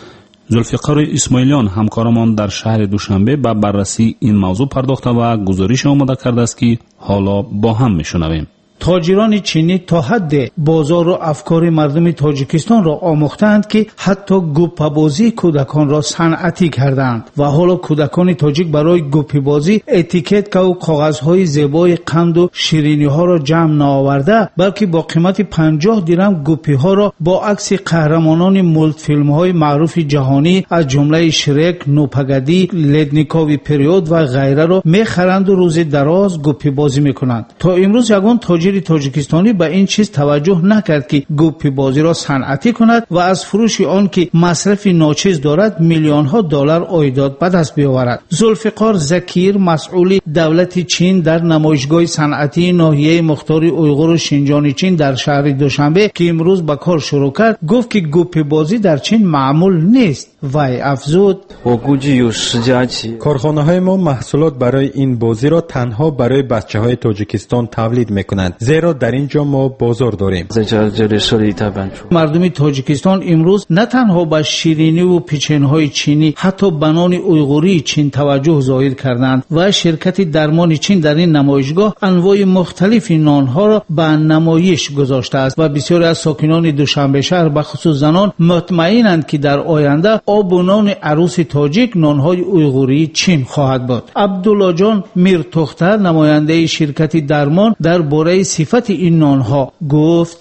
زلفقار اسماعیلیان همکارمان در شهر دوشنبه به بررسی این موضوع پرداخته و گزارش آماده کرده است که حالا با هم میشنویم. تاجران چینی تا حد بازار و افکار مردم تاجیکستان را آموختند که حتی گوپه بازی کودکان را صنعتی کردند و حالا کودکان تاجیک برای گوپه بازی اتیکت و کاغذهای زیبای قند و شیرینی ها را جمع نآورده، بلکه با قیمت پنجاه درم گوپه ها را با عکس قهرمانان مولت فیلم های معروف جهانی از جمله شرک، نوپگدی، لدنیکاوی پریود و غیره را میخرند و روز دراز گوپه بازی میکنند. تا امروز یگان تاجر تاجیکستانی به این چیز توجه نکرد که گوپه بازی را صنعتی کند و از فروش آن که مصرف ناچیز دارد میلیون ها دلار عایدات به دست بیاورد. ذوالفقار زکیر، مسئول دولت چین در نمایشگاه صنعتی ناحیه مختار اویغور و شینجان چین در شهر دوشنبه که امروز به کار شروع کرد، گفت که گوپه بازی در چین معمول نیست. وی افزود: کارخانه‌های ما محصولات برای این بازی را تنها برای بچه‌های تاجیکستان تولید می‌کنند، زیرا در اینجا ما بازار داریم. مردم تاجیکستان امروز نه تنها به شیرینی و پیچن‌های چینی، حتی بنان اویغوری چین توجه ظاهر کردند و شرکت درمان چین در این نمایشگاه انواع مختلف نان‌ها را به نمایش گذاشته است و بسیاری از ساکنان دوشنبه شهر به خصوص زنان مطمئنند که در آینده آب و نان عروس تاجیک نان‌های اویغوری چین خواهد بود. عبدالله جان میرتختر، نماینده شرکت درمان در باره صفت این نان‌ها گفت: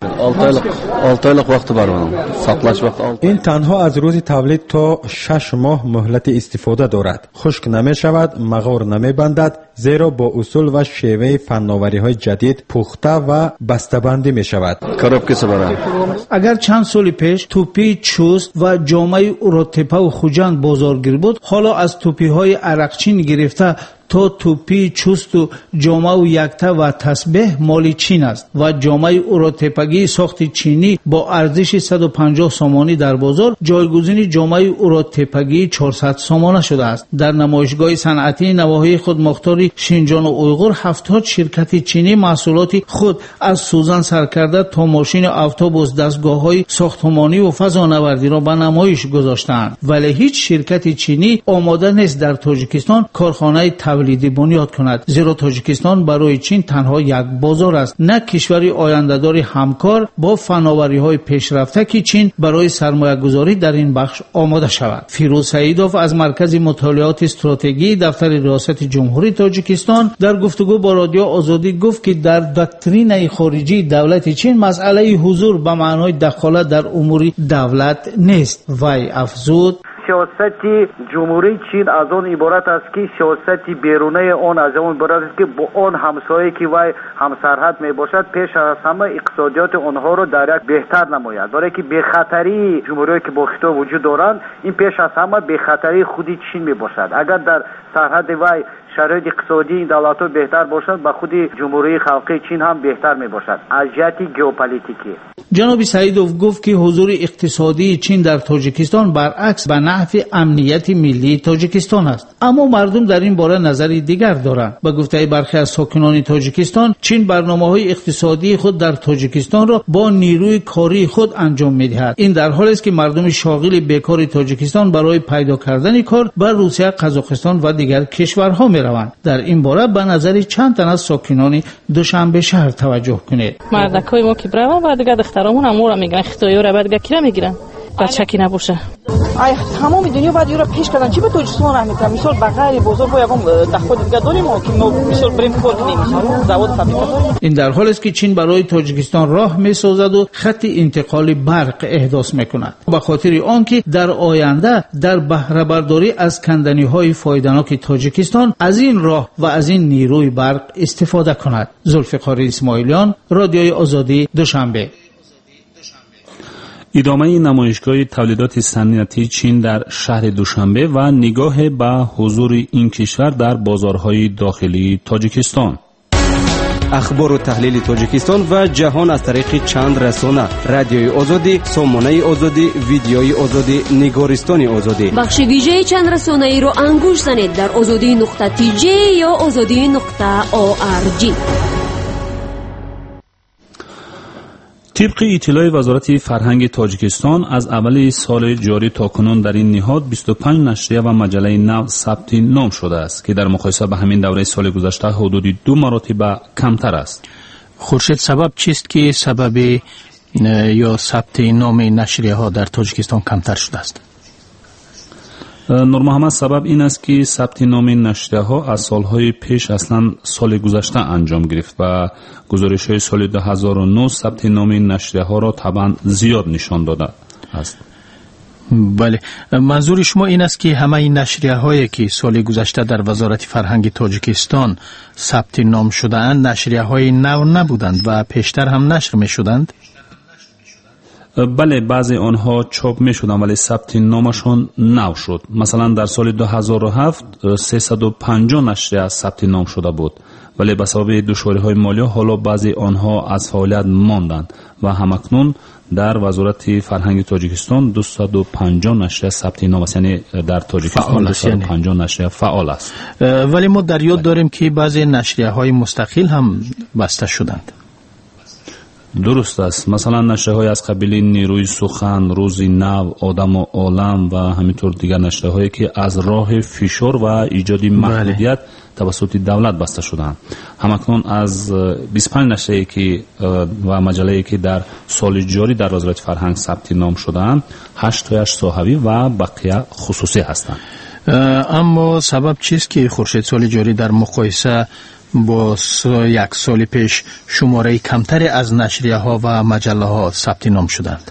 این تنها از روز تولید تا شش ماه مهلت استفاده دارد. خشک نمی شود، مغار نمی بندد، زیرا با اصول و شیوه فناوری‌های جدید پخته و بسته‌بندی می شود. اگر چند سال پیش توپی چوست و جامعه اروتپا و خوجند بازارگیر بود، حالا از توپی‌های عرقچین گرفته تا توپی چوست و جامعه و یکته و تسبیح مال چین است و جامعه اروتپگی ساخت چینی با ارزش صد و پنجاه سامانی در بازار جایگزین جامعه اروتپگی چهارصد سامانه شده است. در نمایشگاه صنعتی نواحی خود مختار شینجان و اویغور هفتاد شرکت چینی محصولات خود از سوزن سرکرده تا ماشین اتوبوس، دستگاه‌های ساختمانی و فضانوردی را به نمایش گذاشتند، ولی هیچ شرکت چینی آماده نیست در تاجیکستان کارخانه تولیدی بنیاد کند، زیرا تاجیکستان برای چین تنها یک بازار است، نه کشوری آینده‌دار همکار با فناوری‌های پیشرفته که چین برای سرمایه‌گذاری در این بخش آماده شود. فیروز سعیدوف از مرکز مطالعات استراتژی دفتر ریاست جمهوری تاجیکستان در گفتگو با رادیو آزادی گفت که در دکترین خارجی دولت چین مسئله حضور به معنای دخالت در امور دولت نیست. وی افزود: سیاست جمهوری چین از آن عبارت است که سیاست بیرونه آن از آن عبارت است که با آن همسایه که وی همسرحد می باشد پیش از همه اقتصادیات آنها را در یک بهتر نماید، برای که بخطری جمهوری که با خطا وجود دارند این پیش از همه بخطری خود چین می باشد. اگر در سرحد وی شرایط اقتصادی این دولت‌ها بهتر باشد، با خود جمهوری خلقی چین هم بهتر می باشد از جهت ژئوپلیتیکی. جناب سعیدوف گفت که حضور اقتصادی چین در تاجیکستان برعکس به نفع امنیت ملی تاجیکستان است، اما مردم در این باره نظری دیگر دارند. به گفته برخی از ساکنان تاجیکستان، چین برنامه‌های اقتصادی خود در تاجیکستان را با نیروی کاری خود انجام می‌دهد. این در حالی است که مردم شاغل بیکار تاجیکستان برای پیدا کردن کار به روسیه، قزاقستان و دیگر کشورها می‌روند. در این باره به نظر چند تن از ساکنان دوشنبه شهر توجه کنید. مردکای ما که برام بعد دیگه دخترامون هم رو میگیرن، خطایی رو بعد دیگه کی میگیرن؟ بچکی نباشه. ای تمام دنیا بعد یورا پیش کردن چی به تاجیکستان راه میتونن؟ مثال بغیر بازار با یگام دخواد دیگه داریم ما که ما مثال بریم کار کنیم، مثلا زواد فابریکه. این در حالی است که چین برای تاجیکستان راه میسازد و خط انتقال برق احداث میکند، به خاطر آنکه در آینده در بهره برداری از کندنی‌های فایده‌ناک تاجیکستان از این راه و از این نیروی برق استفاده کند. ذوالفقار اسماعیلیان، رادیوی آزادی، دوشنبه. ادامه نمایشگاه تولیدات صنعتی چین در شهر دوشنبه و نگاه به حضور این کشور در بازارهای داخلی تاجیکستان. اخبار و تحلیل تاجیکستان و جهان از طریق چند رسانه: رادیوی آزادی، سامانه آزادی، ویدیوی آزادی، نگارستان آزادی. بخش ویژه چند رسانه ای رو انگوش زنید در آزادی نقطه تی جی یا آزادی نقطه او آر جی. طبق اطلاع وزارت فرهنگ تاجیکستان از اول سال جاری تا کنون در این نهاد بیست و پنج نشریه و مجله نو ثبت نام شده است که در مقایسه با همین دوره سال گذشته حدود دو مراتب کمتر است. خورشید، سبب چیست که سبب یا ثبت نام نشریه ها در تاجیکستان کمتر شده است؟ نور محمد، سبب این است که ثبت نام نشریه ها از سالهای پیش اصلا سال گذشته انجام گرفت و گزارش های سال دو هزار و نه ثبت نام نشریه ها را طبعا زیاد نشان داده است. بله، منظور شما این است که همه این نشریه هایی که سال گذشته در وزارت فرهنگ تاجیکستان ثبت نام شده اند نشریه های نو نبودند و پیشتر هم نشر می شدند؟ بله، بعضی آنها چاپ می شدند ولی ثبت نامشون نو شد. مثلا در سال دو هزار و هفت سیصد و پنجاه نشریه ثبت نام شده بود ولی به سبب دشواری‌های مالی حالا بعضی آنها از فعالیت ماندند و همکنون در وزارت فرهنگ تاجیکستان دویست و پنجاه نشریه ثبت نام است، یعنی در تاجیکستان دویست و پنجاه نشریه فعال است. ولی ما در یاد داریم که بعضی نشریه های مستقل هم بسته شدند. درست است. مثلا نشریه های از قبیل نیروی سخن، روز نو، آدم و عالم و همینطور دیگر نشریه هایی که از راه فشار و ایجاد محدودیت توسط دولت بسته شدند. همکنون از بیست و پنج نشریه که و مجله که در سال جاری در وزارت فرهنگ ثبت نام شدند، هشت تایش صحوی و بقیه خصوصی هستند. اما سبب چیست که خورشید سال جاری در مقایسه با یک سال پیش شماره کمتری از نشریه ها و مجله ها ثبت نام شدند؟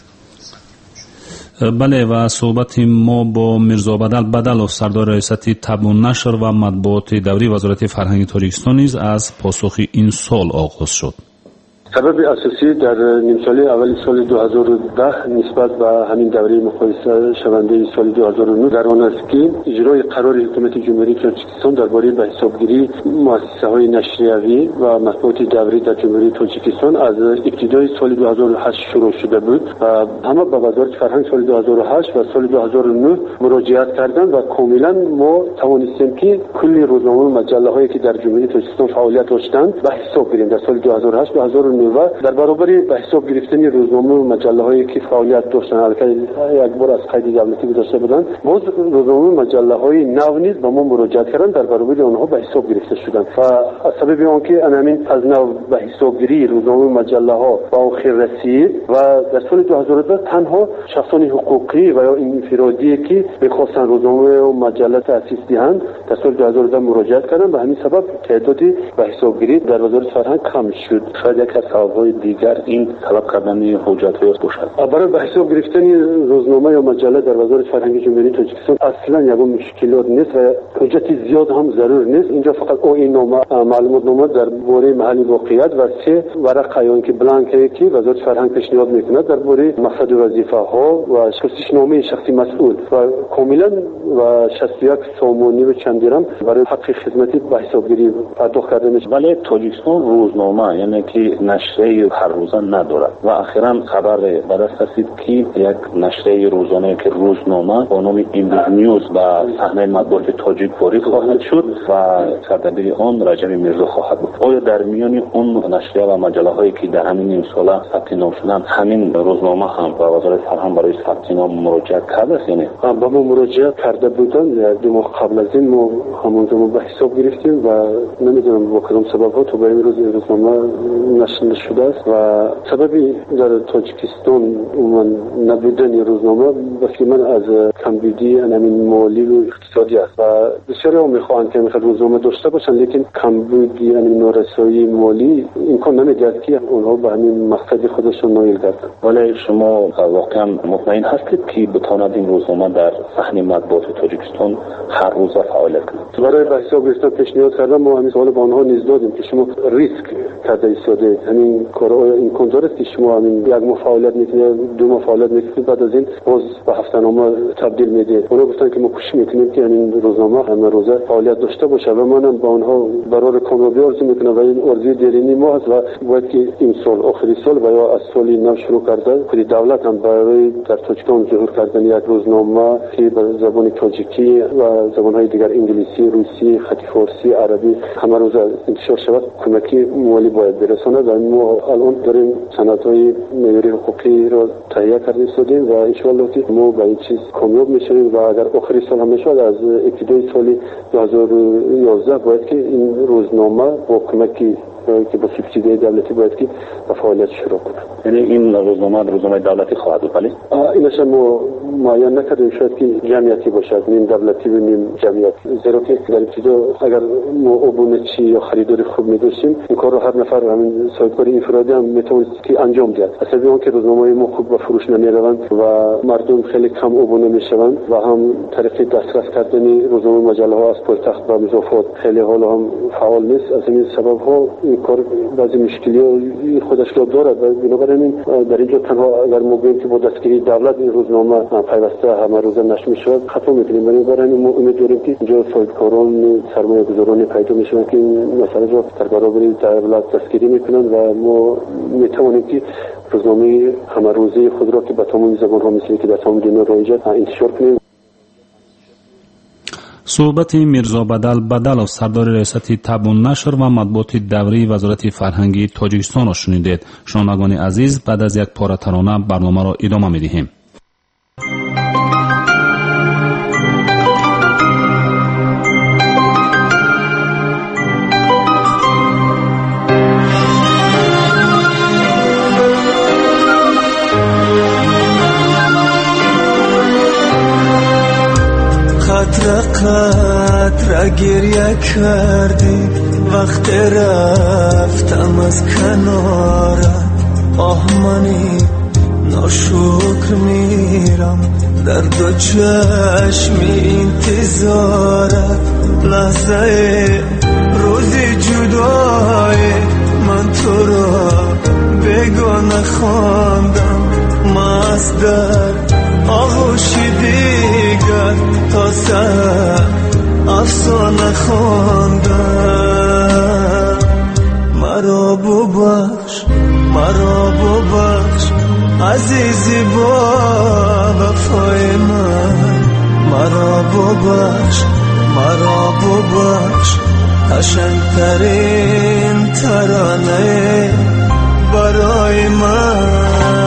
بله، و صحبت ما با میرزا بدل بدلوف، سردار ریاست طبع و نشر و مطبوعات دوری وزارت فرهنگ تاجیکستان نیز از پاسخ این سال آغاز شد. سبب اساسی در نیم سال اول سال دو هزار و ده نسبت به همین دوره مقایسه شونده سال دو هزار و نه در آن است که اجرای قرار حکومت جمهوری تاجیکستان درباره به حسابگیری مؤسسه‌های نشریه‌ای و مطبوعات دوری در جمهوری تاجیکستان از ابتدای سال دو هزار و هشت شروع شده بود و همه به وزارت فرهنگ سال دو هزار و هشت و سال دو هزار و نه مراجعت کردند و کاملا ما توانستیم که کلی روزنامه و مجله‌هایی که در جمهوری تاجیکستان فعالیت داشتند به حساب گیریم در سال دو هزار و هشت دو هزار و نه و در برابر به حساب گرفتن روزنامه و مجله هایی که فعالیت داشتن البته یک بار از قید دولتی گذاشته بودند، باز روزنامه و مجله های نو نیز به ما مراجعت کردند، در برابر آنها به حساب گرفته شدند و از سبب آنکه همین از نو به حساب گیری روزنامه و مجله ها به آخر رسید و در سال دو هزار و ده تنها شخصان حقوقی و یا انفرادی که می‌خواستند روزنامه و مجله تأسیس دهند در سال دو هزار و ده مراجعت کردند، به همین سبب تعداد به حساب گیری در وزارت فرهنگ کم شد. شاید یک از سبب‌های دیگر این طلب کردن حجت‌های باشد. برای به حساب گرفتن روزنامه یا مجله در وزارت فرهنگ جمهوری تاجیکستان اصلا یگان مشکلات نیست و حجت زیاد هم ضرور نیست. اینجا فقط او این نامه معلومات نامه درباره محل واقعیت و سه ورق عیان که بلانکی که وزارت فرهنگ پیشنهاد می‌کند درباره مقصد و وظیفه ها و پرسشنامه شخصی مسئول و کاملا و شصت و یک سامانی و چند درم برای حق خدمتی به حساب گیری پرداخت کرده میشه. ولی تاجیکستان روزنامه یعنی که نشریه هر روزه ندارد و اخیراً خبر به دست رسید که یک نشریه روزانه که روزنامه با نام امروز نیوز به صحنه مطبوعات تاجیک وارد خواهد شد و سردبیر آن رجب میرزا خواهد بود. آیا در میان اون نشریه و مجله هایی که در همین نیم ساله ثبت نام شدند همین روزنامه هم و وزارت فرهنگ برای ثبت نام مراجعه کرده است؟ یعنی با ما مراجعه کرده بودند. دو ماه قبل از این ما همون زمان به حساب گرفتیم و نمیدونم با کدام سبب ها تو به امروز روزنامه نشر شده است و سببی در تاجیکستان عموما نبودن روزنامه وقتی من از کمبودی همین مالی و اقتصادی است و بسیاری ها میخواهند که میخواد روزنامه داشته باشن لیکن کمبودی همین نارسایی مالی امکان نمیدهد که اونها به همین مقصد خودشون نایل گردند. ولی شما واقعا مطمئن هستید که بتواند این روزنامه در صحنه مطبوعات تاجیکستان هر روز فعالیت کند؟ برای به حساب گرفتن پیشنهاد کردم ما همین سوال با آنها نیز دادیم که شما ریسک کرده ایستاده همین کارا امکان دارد که شما همین یک ماه فعالیت میکنید دو ماه فعالیت میکنید بعد از این باز به هفته‌نامه تبدیل میدید. اونا گفتن که ما کوشش میکنیم که همین روزنامه همه روزه فعالیت داشته باشه و منم با آنها برای کامیابی آرزو میکنم و این آرزوی دیرینی ما هست و باید که این سال آخری سال و یا از سال نو شروع کرده خود دولت هم برای در تاجیکستان ظهور کردن یک روزنامه که به زبان تاجیکی و زبانهای دیگر انگلیسی، روسی، خط فارسی، عربی همه روز انتشار شود کمکی مالی باید برساند و ما الان داریم سندهای معیاری حقوقی را تهیه کردیم سادیم و ان شاء الله که ما به این چیز کامیاب میشیم و اگر آخری سال هم میشود از ابتدای سال دو هزار و یازده باید که این روزنامه با کمکی که با سوبسیدی دولتی باید که به فعالیت شروع کنه. یعنی این روزنامه روزنامه دولتی خواهد بود ولی اینش ما معین نکردیم شاید که جمعیتی باشد نیم دولتی و نیم جمعیت زیرا که در ابتدا اگر ما ابونچی یا خریداری خوب می‌داشتیم این کار رو هر نفر همین صاحبکار انفرادی هم میتونست که انجام دهد. اصلا اون که روزنامه ما خوب به فروش نمی‌روند و مردم خیلی کم ابونه میشوند و هم طریق دسترس کردن روزنامه مجله ها از پایتخت به مضافات خیلی حالا هم فعال نیست. از این سبب ها این کار بعضی مشکلی خودش را دارد و بنابراین در اینجا تنها اگر ما بگیم که با دستگیری دولت این روزنامه پیوسته همه روزه نشر میشود خطا میکنیم. بنابراین ما امید داریم که اینجا صاحبکاران سرمایه گذاران پیدا میشوند که این مسئله را در برابر دولت دستگیری میکنند و ما میتوانیم که روزنامه همه روزه خود را که به تمام زبان ها مثل که در تمام دنیا رایج انتشار کنیم. صحبت میرزا بدل بدلov سردار ریاست تبون نشر و مطبوعات دوری وزارت فرهنگی تاجیکستان را شنیدید. شنوندگان عزیز بعد از یک پاره ترانه برنامه را ادامه می‌دهیم. قطره گریه کردی وقت رفتم از کنارت آه منی ناشکر میرم در دو چشمی انتظارت لحظه روزی جدای من تو را بگانه خواندم مست در آغوش دیگر تا سر افسانه خواندم مرا ببخش مرا ببخش عزیزی با وفای من مرا ببخش مرا ببخش قشنگترین ترانه برای من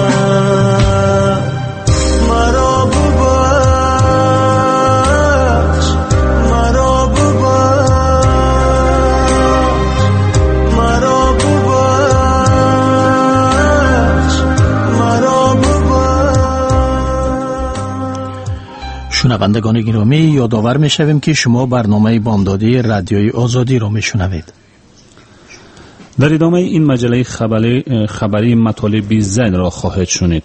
شنوندگان گرامی یادآور می‌شویم که شما برنامه بامدادی رادیوی آزادی را می‌شنوید. در ادامه این مجله خبری خبری مطالب زن را خواهید شنید.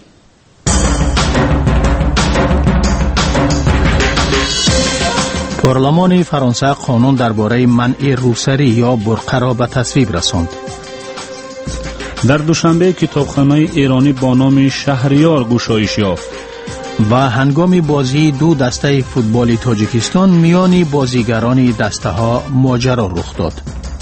پارلمان فرانسه قانون درباره منع روسری یا برقه را به تصویب رساند. در دوشنبه کتابخانه ایرانی با نام شهریار گشایش یافت. و هنگام بازی دو دسته فوتبال تاجیکستان میان بازیگران دسته ها ماجرا رخ داد.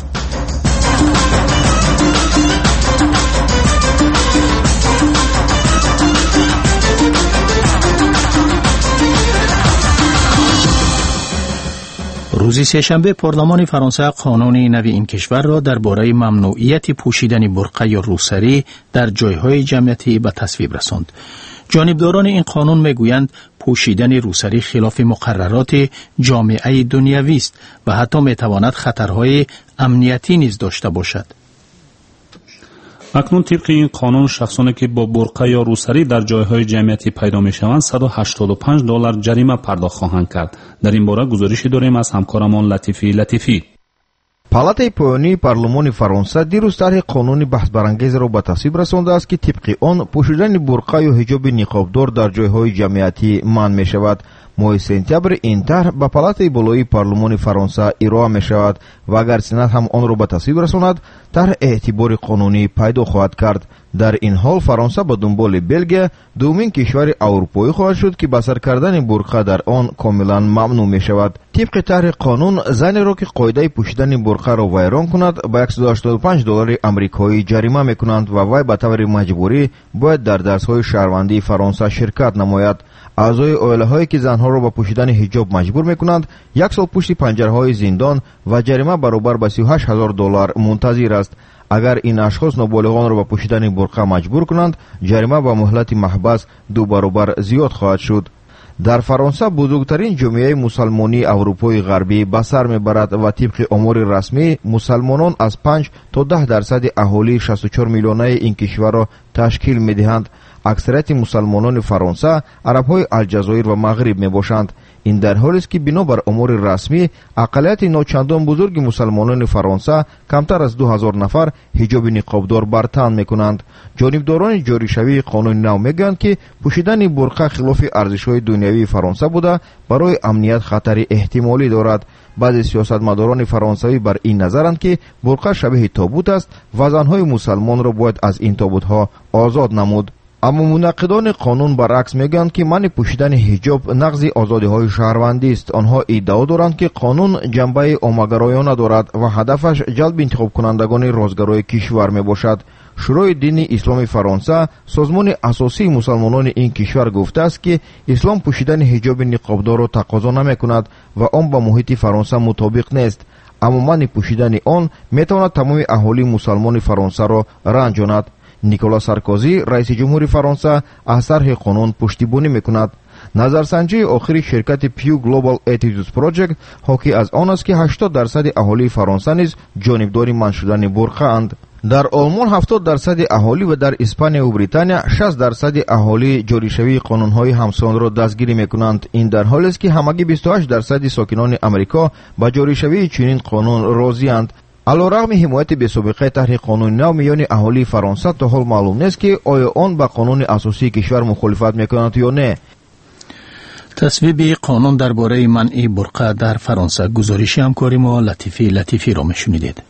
روز سه‌شنبه پارلمان فرانسه قانون نو این کشور را درباره ممنوعیت پوشیدن برقه یا روسری در جایهای جمعیتی به تصویب رساند. جانبداران این قانون میگویند پوشیدن روسری خلاف مقررات جامعه دنیوی است و حتی میتواند خطرهای امنیتی نیز داشته باشد. اکنون طبق این قانون شخصانی که با برقه یا روسری در جایهای جمعیتی پیدا میشوند صد و هشتاد و پنج دلار جریمه پرداخت خواهند کرد. در این باره گزارشی داریم از همکارمان لطیفی لطیفی. палатаи поёнии парлумони фаронса дирӯз тарҳи қонуни баҳсбарангезро ба тасвиб расондааст ки тибқи он пӯшидани бурқа ё ҳиҷоби ниқобдор дар ҷойҳои ҷамъиятӣ манъ мешавад. моҳи сентябр ин тарҳ ба палатаи болоии парлумони фаронса ироа мешавад ва агар сенат ҳам онро ба тасвиб расонад тарҳ эътибори қонунӣ пайдо хоҳад кард. дар ин ҳол фаронса ба дунболи белгия дуввумин кишвари аврупоӣ хоҳад шуд ки ба сар кардани бурқа дар он комилан мамнӯъ мешавад. тибқи тарҳи қонун занеро ки қоидаи пӯшидани бурқаро вайрон кунад ба яксад و ҳаштод و پنج доллари амрикоӣ ҷарима мекунанд ва вай ба таври маҷбурӣ бояд дар дарсҳои шаҳрвандии фаронса ширкат намояд. اعضای اویله‌هایی که زنها را به پوشیدن حجاب مجبور میکنند یک سال پشت پنجره‌های زندان و جریمه برابر به سی و هشت هزار دلار منتظر است. اگر این اشخاص نابالغان را به پوشیدن برقع مجبور کنند، جریمه با مهلت محبس دو برابر زیاد خواهد شد. در فرانسه بزرگترین جامعه مسلمانی اروپای غربی به سر میبرد و طبق امور رسمی مسلمانان از پنج تا ده درصد اهالی شصت و چهار میلیونی این کشور را تشکیل میدهند. اکثریت مسلمانان فرانسه عربهای الجزایر و مغرب میباشند. این در حالی است که بنابر امور رسمی اقلیت ناچندان بزرگ مسلمانان فرانسه کمتر از دو هزار نفر حجاب نقابدار بر تن میکنند. جانبداران جاری شوی قانون نو میگویند که پوشیدن برقع خلاف ارزش‌های دنیوی فرانسه بوده برای امنیت خطر احتمالی دارد. بعضی سیاستمداران فرانسوی بر این نظرند که برقع شبیه تابوت است و زنهای مسلمان را باید از این تابوت‌ها آزاد نمود. اما منقدان قانون برعکس میگویند که منع پوشیدن حجاب نقض آزادی‌های شهروندی است. آنها ادعا دارند که قانون جنبه عامه‌گرایانه دارد و هدفش جلب انتخاب کنندگان رازگرای کشور میباشد. شورای دینی اسلام فرانسه، سازمان اساسی مسلمانان این کشور، گفته است که اسلام پوشیدن حجاب نقابدار را تقاضا نمیکند و آن با محیط فرانسه مطابق نیست. اما منع پوشیدن آن میتواند تمام اهالی مسلمان فرانسه را رنجاند. نیکولا سارکوزی رئیس جمهور فرانسه از طرح قانون پشتیبانی میکند. نظرسنجی آخری شرکت پیو گلوبال اتیتودز پروژکت حاکی از آن است که هشتاد درصد اهالی فرانسه نیز جانبدار منع شدن برقع اند. در آلمان هفتاد درصد اهالی و در اسپانیا و بریتانیا شصت درصد اهالی جاری شوی قانون‌های همسان را دستگیری میکنند. این در حالی است که همگی بیست و هشت درصد ساکنان امریکا با جاری شوی چنین قانون راضی‌اند. علیرغم حمایت بی‌سابقه طرح قانون نو میان اهالی فرانسه تا حال معلوم نیست که آیا آن با قانون اساسی کشور مخالفت میکند یا نه. تصویب قانون درباره منع برقع در فرانسه. گزارش همکاری ما لطیفی لطیفی را میشنیدید.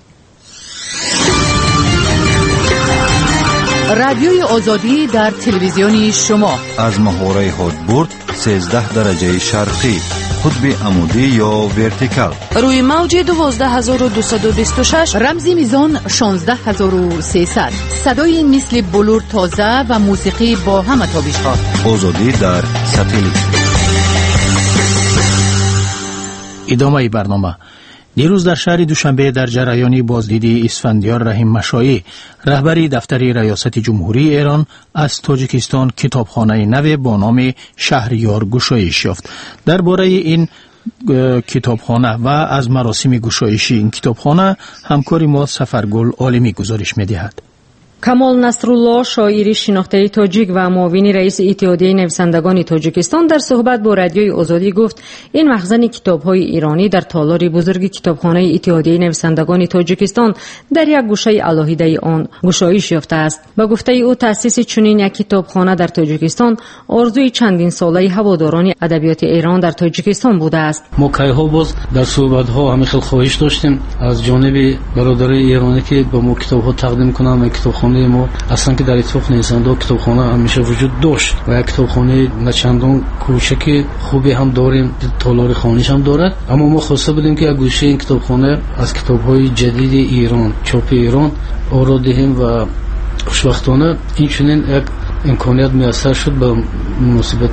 رادیوی آزادی در تلویزیون شما از محوره هودبورد سیزده درجه شرقی، قطب عمودی یا ورتیکال، روی موج دوازده هزار و دویست و بیست و شش، رمزی میزان شانزده هزار و سیصد، صدای مثل بلور تازه و موسیقی با همه تابش‌ها. آزادی در ساتلیت. ادامه برنامه. دیروز در شهر دوشنبه در جریان بازدیدی اسفندیار رحیم مشایی، رهبری دفتر ریاست جمهوری ایران، از تاجیکستان کتابخانه نو با نام شهریار گشایش یافت. درباره این کتابخانه و از مراسم گشایشی این کتابخانه همکاری ما سفرگل عالمی گزارش می‌دهد. کمال نصرالله، شاعری شناخته تاجیک و معاون رئیس اتحادیه نویسندگان تاجیکستان، در صحبت با رادیوی آزادی گفت این مخزن کتاب‌های ایرانی در تالار بزرگ کتابخانه اتحادیه نویسندگان تاجیکستان در یک گوشه علاهیده آن گشایش یافته است. با گفته او تأسیس چنین یک کتابخانه در تاجیکستان آرزوی چندین ساله هواداران ادبیات ایران در تاجیکستان بوده است. ما کایها باز در صحبت‌ها همین خیلی خواهش داشتیم از جانب برادرای ایرانی که با ما کتاب‌ها تقدیم کنند و کتابخانه ما اصلا که در اتفاق نویسنده کتابخانه همیشه وجود داشت و یک کتابخانه نچندان کوچک خوبی هم داریم، تالار خانیش هم دارد، اما ما خواسته بودیم که یک گوشه این کتابخانه از کتاب‌های جدید ایران، چاپ ایران آرا دهیم و خوشبختانه این چنین یک امکانیت میسر شد به مناسبت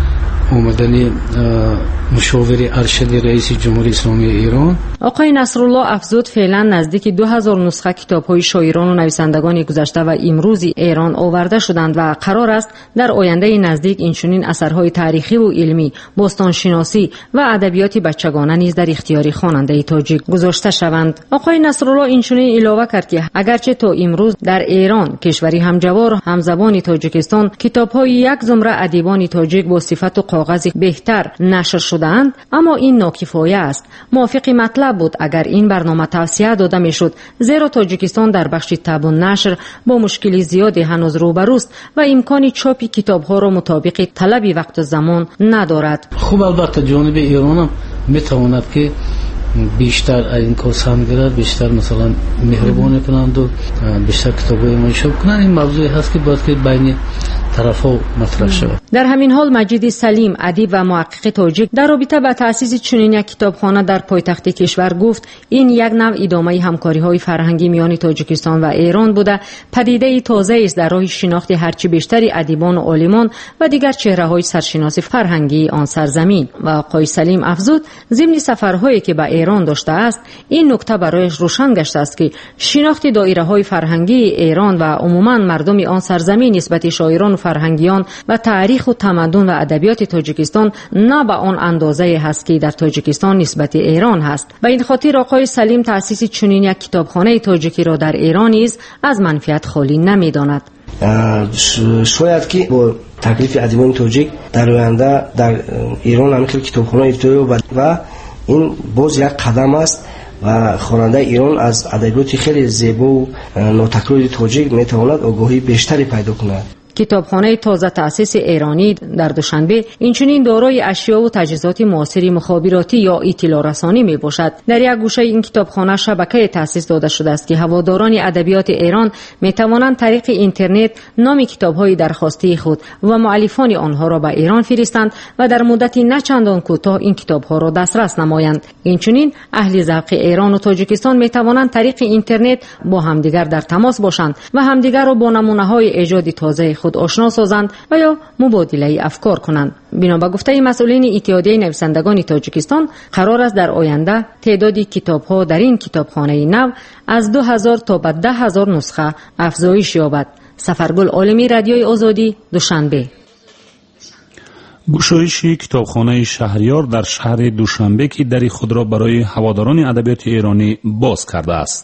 اومدن مشاور ارشد رئیس جمهوری اسلامی ایران. آقای نصرالله افزود فعلا نزدیک دو هزار نسخه کتاب‌های شاعران و نویسندگان گذشته و امروزی ایران آورده شدند و قرار است در آینده نزدیک این چنین اثرهای تاریخی و علمی، باستانشناسی و ادبیات بچگانه نیز در اختیار خواننده تاجیک گذاشته شوند. آقای نصرالله این چنین علاوه کرد که اگرچه تا امروز در ایران، کشوری همجوار همزبان تاجیکستان، کتاب‌های یک زمره ادیبان تاجیک با صفت و کاغذ بهتر نشر شدند، اما این ناکفایه است. موافق مطلب بود اگر این برنامه توسعه داده میشد، زیرا تاجیکستان در بخش تب و نشر با مشکلی زیادی هنوز روبروست و امکان چاپ کتاب‌ها را مطابق طلب وقت و زمان ندارد. خوب البته جانب ایران هم میتواند که بیشتر این کار سهم گیرد، بیشتر مثلا مهربانی کنند و بیشتر کتاب‌های ما چاپ کنند. این موضوعی هست که باید که بین طرف‌ها مطرح شود. در همین حال مجید سلیم ادیب و محقق تاجیک در رابطه با تأسیس چنین یک کتابخانه در پایتخت کشور گفت این یک نوع ادامه همکاری‌های فرهنگی میان تاجیکستان و ایران بوده، پدیده تازه است در راه شناخت هرچی بیشتری ادیبان و عالمان و دیگر چهره‌های سرشناس فرهنگی آن سرزمین. و آقای سلیم افزود ضمن سفرهایی که به ایران داشته است این نکته برایش روشن گشته است که شناخت دایره‌های فرهنگی ایران و عموما مردم آن سرزمین نسبت شاعران و فرهنگیان و تاریخ و تمدن و ادبیات تاجیکستان نه به آن اندازه هست که در تاجیکستان نسبت ایران هست. و این خاطر آقای سلیم تأسیس چنین یک کتابخانه تاجیکی را در ایران نیز از منفعت خالی نمی‌داند. شاید که با تکلیف ادیبان تاجیک در آینده در ایران همین کتابخانه افتتاحی و این باز یک قدم است و خواننده ایران از ادبیات خیلی زیبا و ناتکرار تاجیک میتواند آگاهی بیشتری پیدا کند. کتابخانه تازه تأسیس ایرانی در دوشنبه اینچنین دارای اشیا و تجهیزات معاصر مخابراتی یا اطلاع رسانی می باشد. در یک گوشه این کتابخانه شبکه تأسیس داده شده است که هواداران ادبیات ایران می توانند طریق اینترنت نام کتاب‌های درخواسته خود و مؤلفان آنها را به ایران فرستند و در مدتی نه چندان کوتاه این کتاب‌ها را دسترس نمایند. اینچنین اهل ذوق ایران و تاجیکستان می توانند طریق اینترنت با همدیگر در تماس باشند و همدیگر را با نمونه‌های ایجاد تازه خود آشنا سازند و یا مبادله افکار کنند. بنا به گفته مسئولین اتحادیه نویسندگان تاجیکستان قرار است در آینده تعداد کتاب‌ها در این کتابخانه نو از دو هزار تا به ده هزار نسخه افزایش یابد. سفرگل عالمی، رادیوی آزادی، دوشنبه. گشایش کتابخانه شهریار در شهر دوشنبه که در خود را برای هواداران ادبیات ایرانی باز کرده است.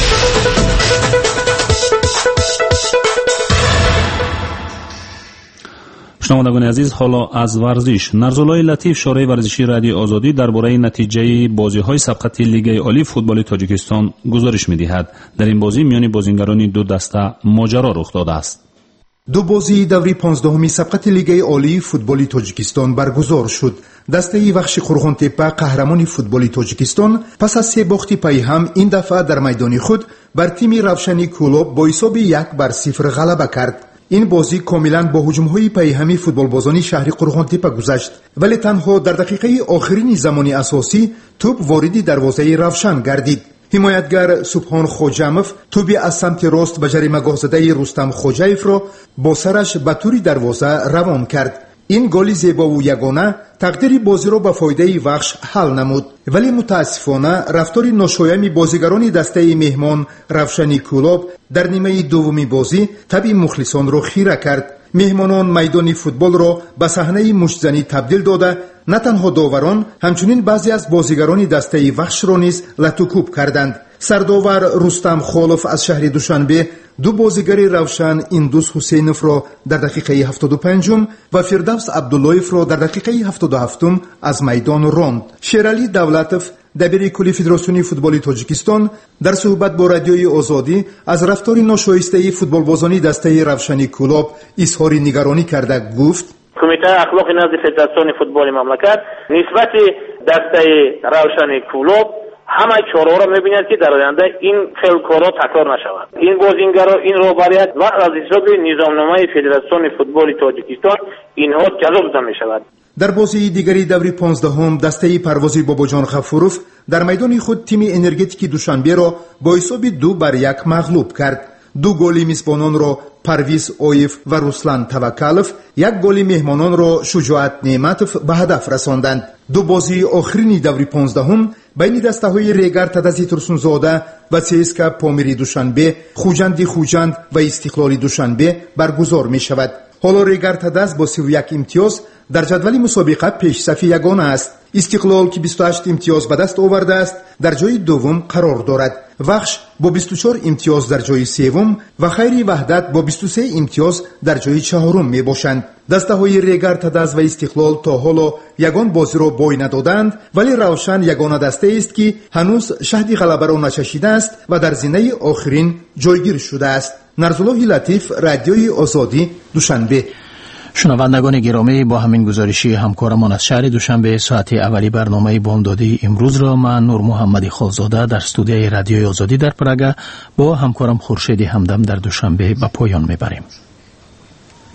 شنوندگان عزیز، حالا از ورزش. نرزالای لطیف شورای ورزشی رادیو آزادی درباره نتیجه بازی‌های سبقت لیگ عالی فوتبال تاجیکستان گزارش می‌دهد. در این بازی میان بازیگران دو دسته ماجرا رخ داده است. دو بازی دوری پانزدهمی سبقت لیگ عالی فوتبال تاجیکستان برگزار شد. دسته وخش قرغان تپه قهرمان فوتبال تاجیکستان پس از سه باخت پی هم این دفعه در میدان خود بر تیم روشنی کلوب با حساب یک بر صفر غلبه کرد. این بازی کاملا با هجوم‌های پیهمی فوتبالبازان شهر قرغان تپه گذشت، ولی تنها در دقیقه آخرین زمان اساسی توپ وارد دروازه روشن گردید. حمایتگر سبحان خوجامف توپی از سمت راست به جریمه‌گاه زده رستم خوجایف را با سرش به طور دروازه روان کرد. این گل زیبا و یگانه تقدیر بازی را به فایده وخش حل نمود، ولی متاسفانه رفتار ناشایمی بازیگران دسته مهمان روشنی کلوب در نیمه دومی بازی طبع مخلصان را خیره کرد. مهمانان میدان فوتبال را به صحنه مشتزنی تبدیل داده، نه تنها داوران همچنین بعضی از بازیگران دسته وخش را نیز لطوکوب کردند. سرداور رستم خالف از شهر دوشنبه دو بازیگر روشن ایندوس حسینوف را در دقیقه هفتاد و پنج و فردوس عبداللهیف را در دقیقه هفتاد و هفت از میدان راند. شیرعلی دولتوف دبیر کلی فدراسیون فوتبال تاجیکستان در صحبت با رادیوی آزادی از رفتار ناشایسته فوتبالبازان دسته روشنی کلوب اظهار نگرانی کرده گفت: کمیته اخلاق نزد فدراسیون فوتبال مملکت نسبت دسته روشنی کلوب همه چهارها را می‌بیند که در آینده این خیلی کارا تکرار نشود. این بازیگرا این رو باید و از حساب نظامنامه فدراسیون فوتبال تاجیکستان اینها جلب می‌شود. در بازی دیگری دوری پانزدهم دسته پروازی باباجان غفوروف در میدان خود تیم انرژتیک دوشنبه را با حساب دو بر یک مغلوب کرد. دو گل میزبانان را پرویز اویف و رسلان توکلف، یک گل مهمانان را شجاعت نعمتوف به هدف رساندند. دو بازی آخرین دوری پانزدهم بین دسته های ریگر تدزی ترسونزاده و سیسکا پامیری دوشنبه، خوجندی خوجند و استقلال دوشنبه برگزار می شود. حالا ریگر تدز با سی و یک امتیاز در جدول مسابقه پیش صف یگانه است. استقلال که بیست و هشت امتیاز به دست آورده است در جای دوم قرار دارد. وخش با بیست و چهار امتیاز در جای سوم و خیری وحدت با بیست و سه امتیاز در جای چهارم می باشند. دسته های ریگر تدز و استقلال تا حالا یگان بازی را بوی ندادند، ولی روشن یگانه دسته است که هنوز شهد غلبه را نچشیده است و در زینه آخرین جایگیر شده است. نرزالله لطیف، رادیوی آزادی، دوشنبه. شنوندگان گرامی، با همین گزارشی همکارمان از شهر دوشنبه ساعت اولی برنامه بامدادی امروز را من نور محمدی خالزاده در استودیوی رادیوی آزادی در پراگ با همکارم خورشید همدم در دوشنبه به پایان میبریم.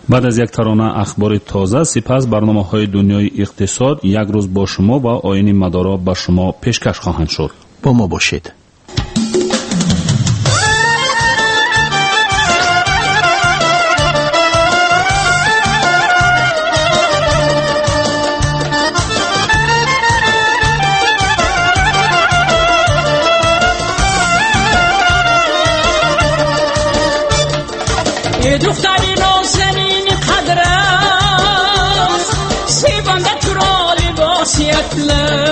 بعد از یک ترانه اخبار تازه سپس برنامه‌های دنیای اقتصاد، یک روز با شما و آیین مدارا به شما پیشکش خواهند شد. با ما باشید. دختری نازنین قدر است سیبنده تو را لباسی اطلس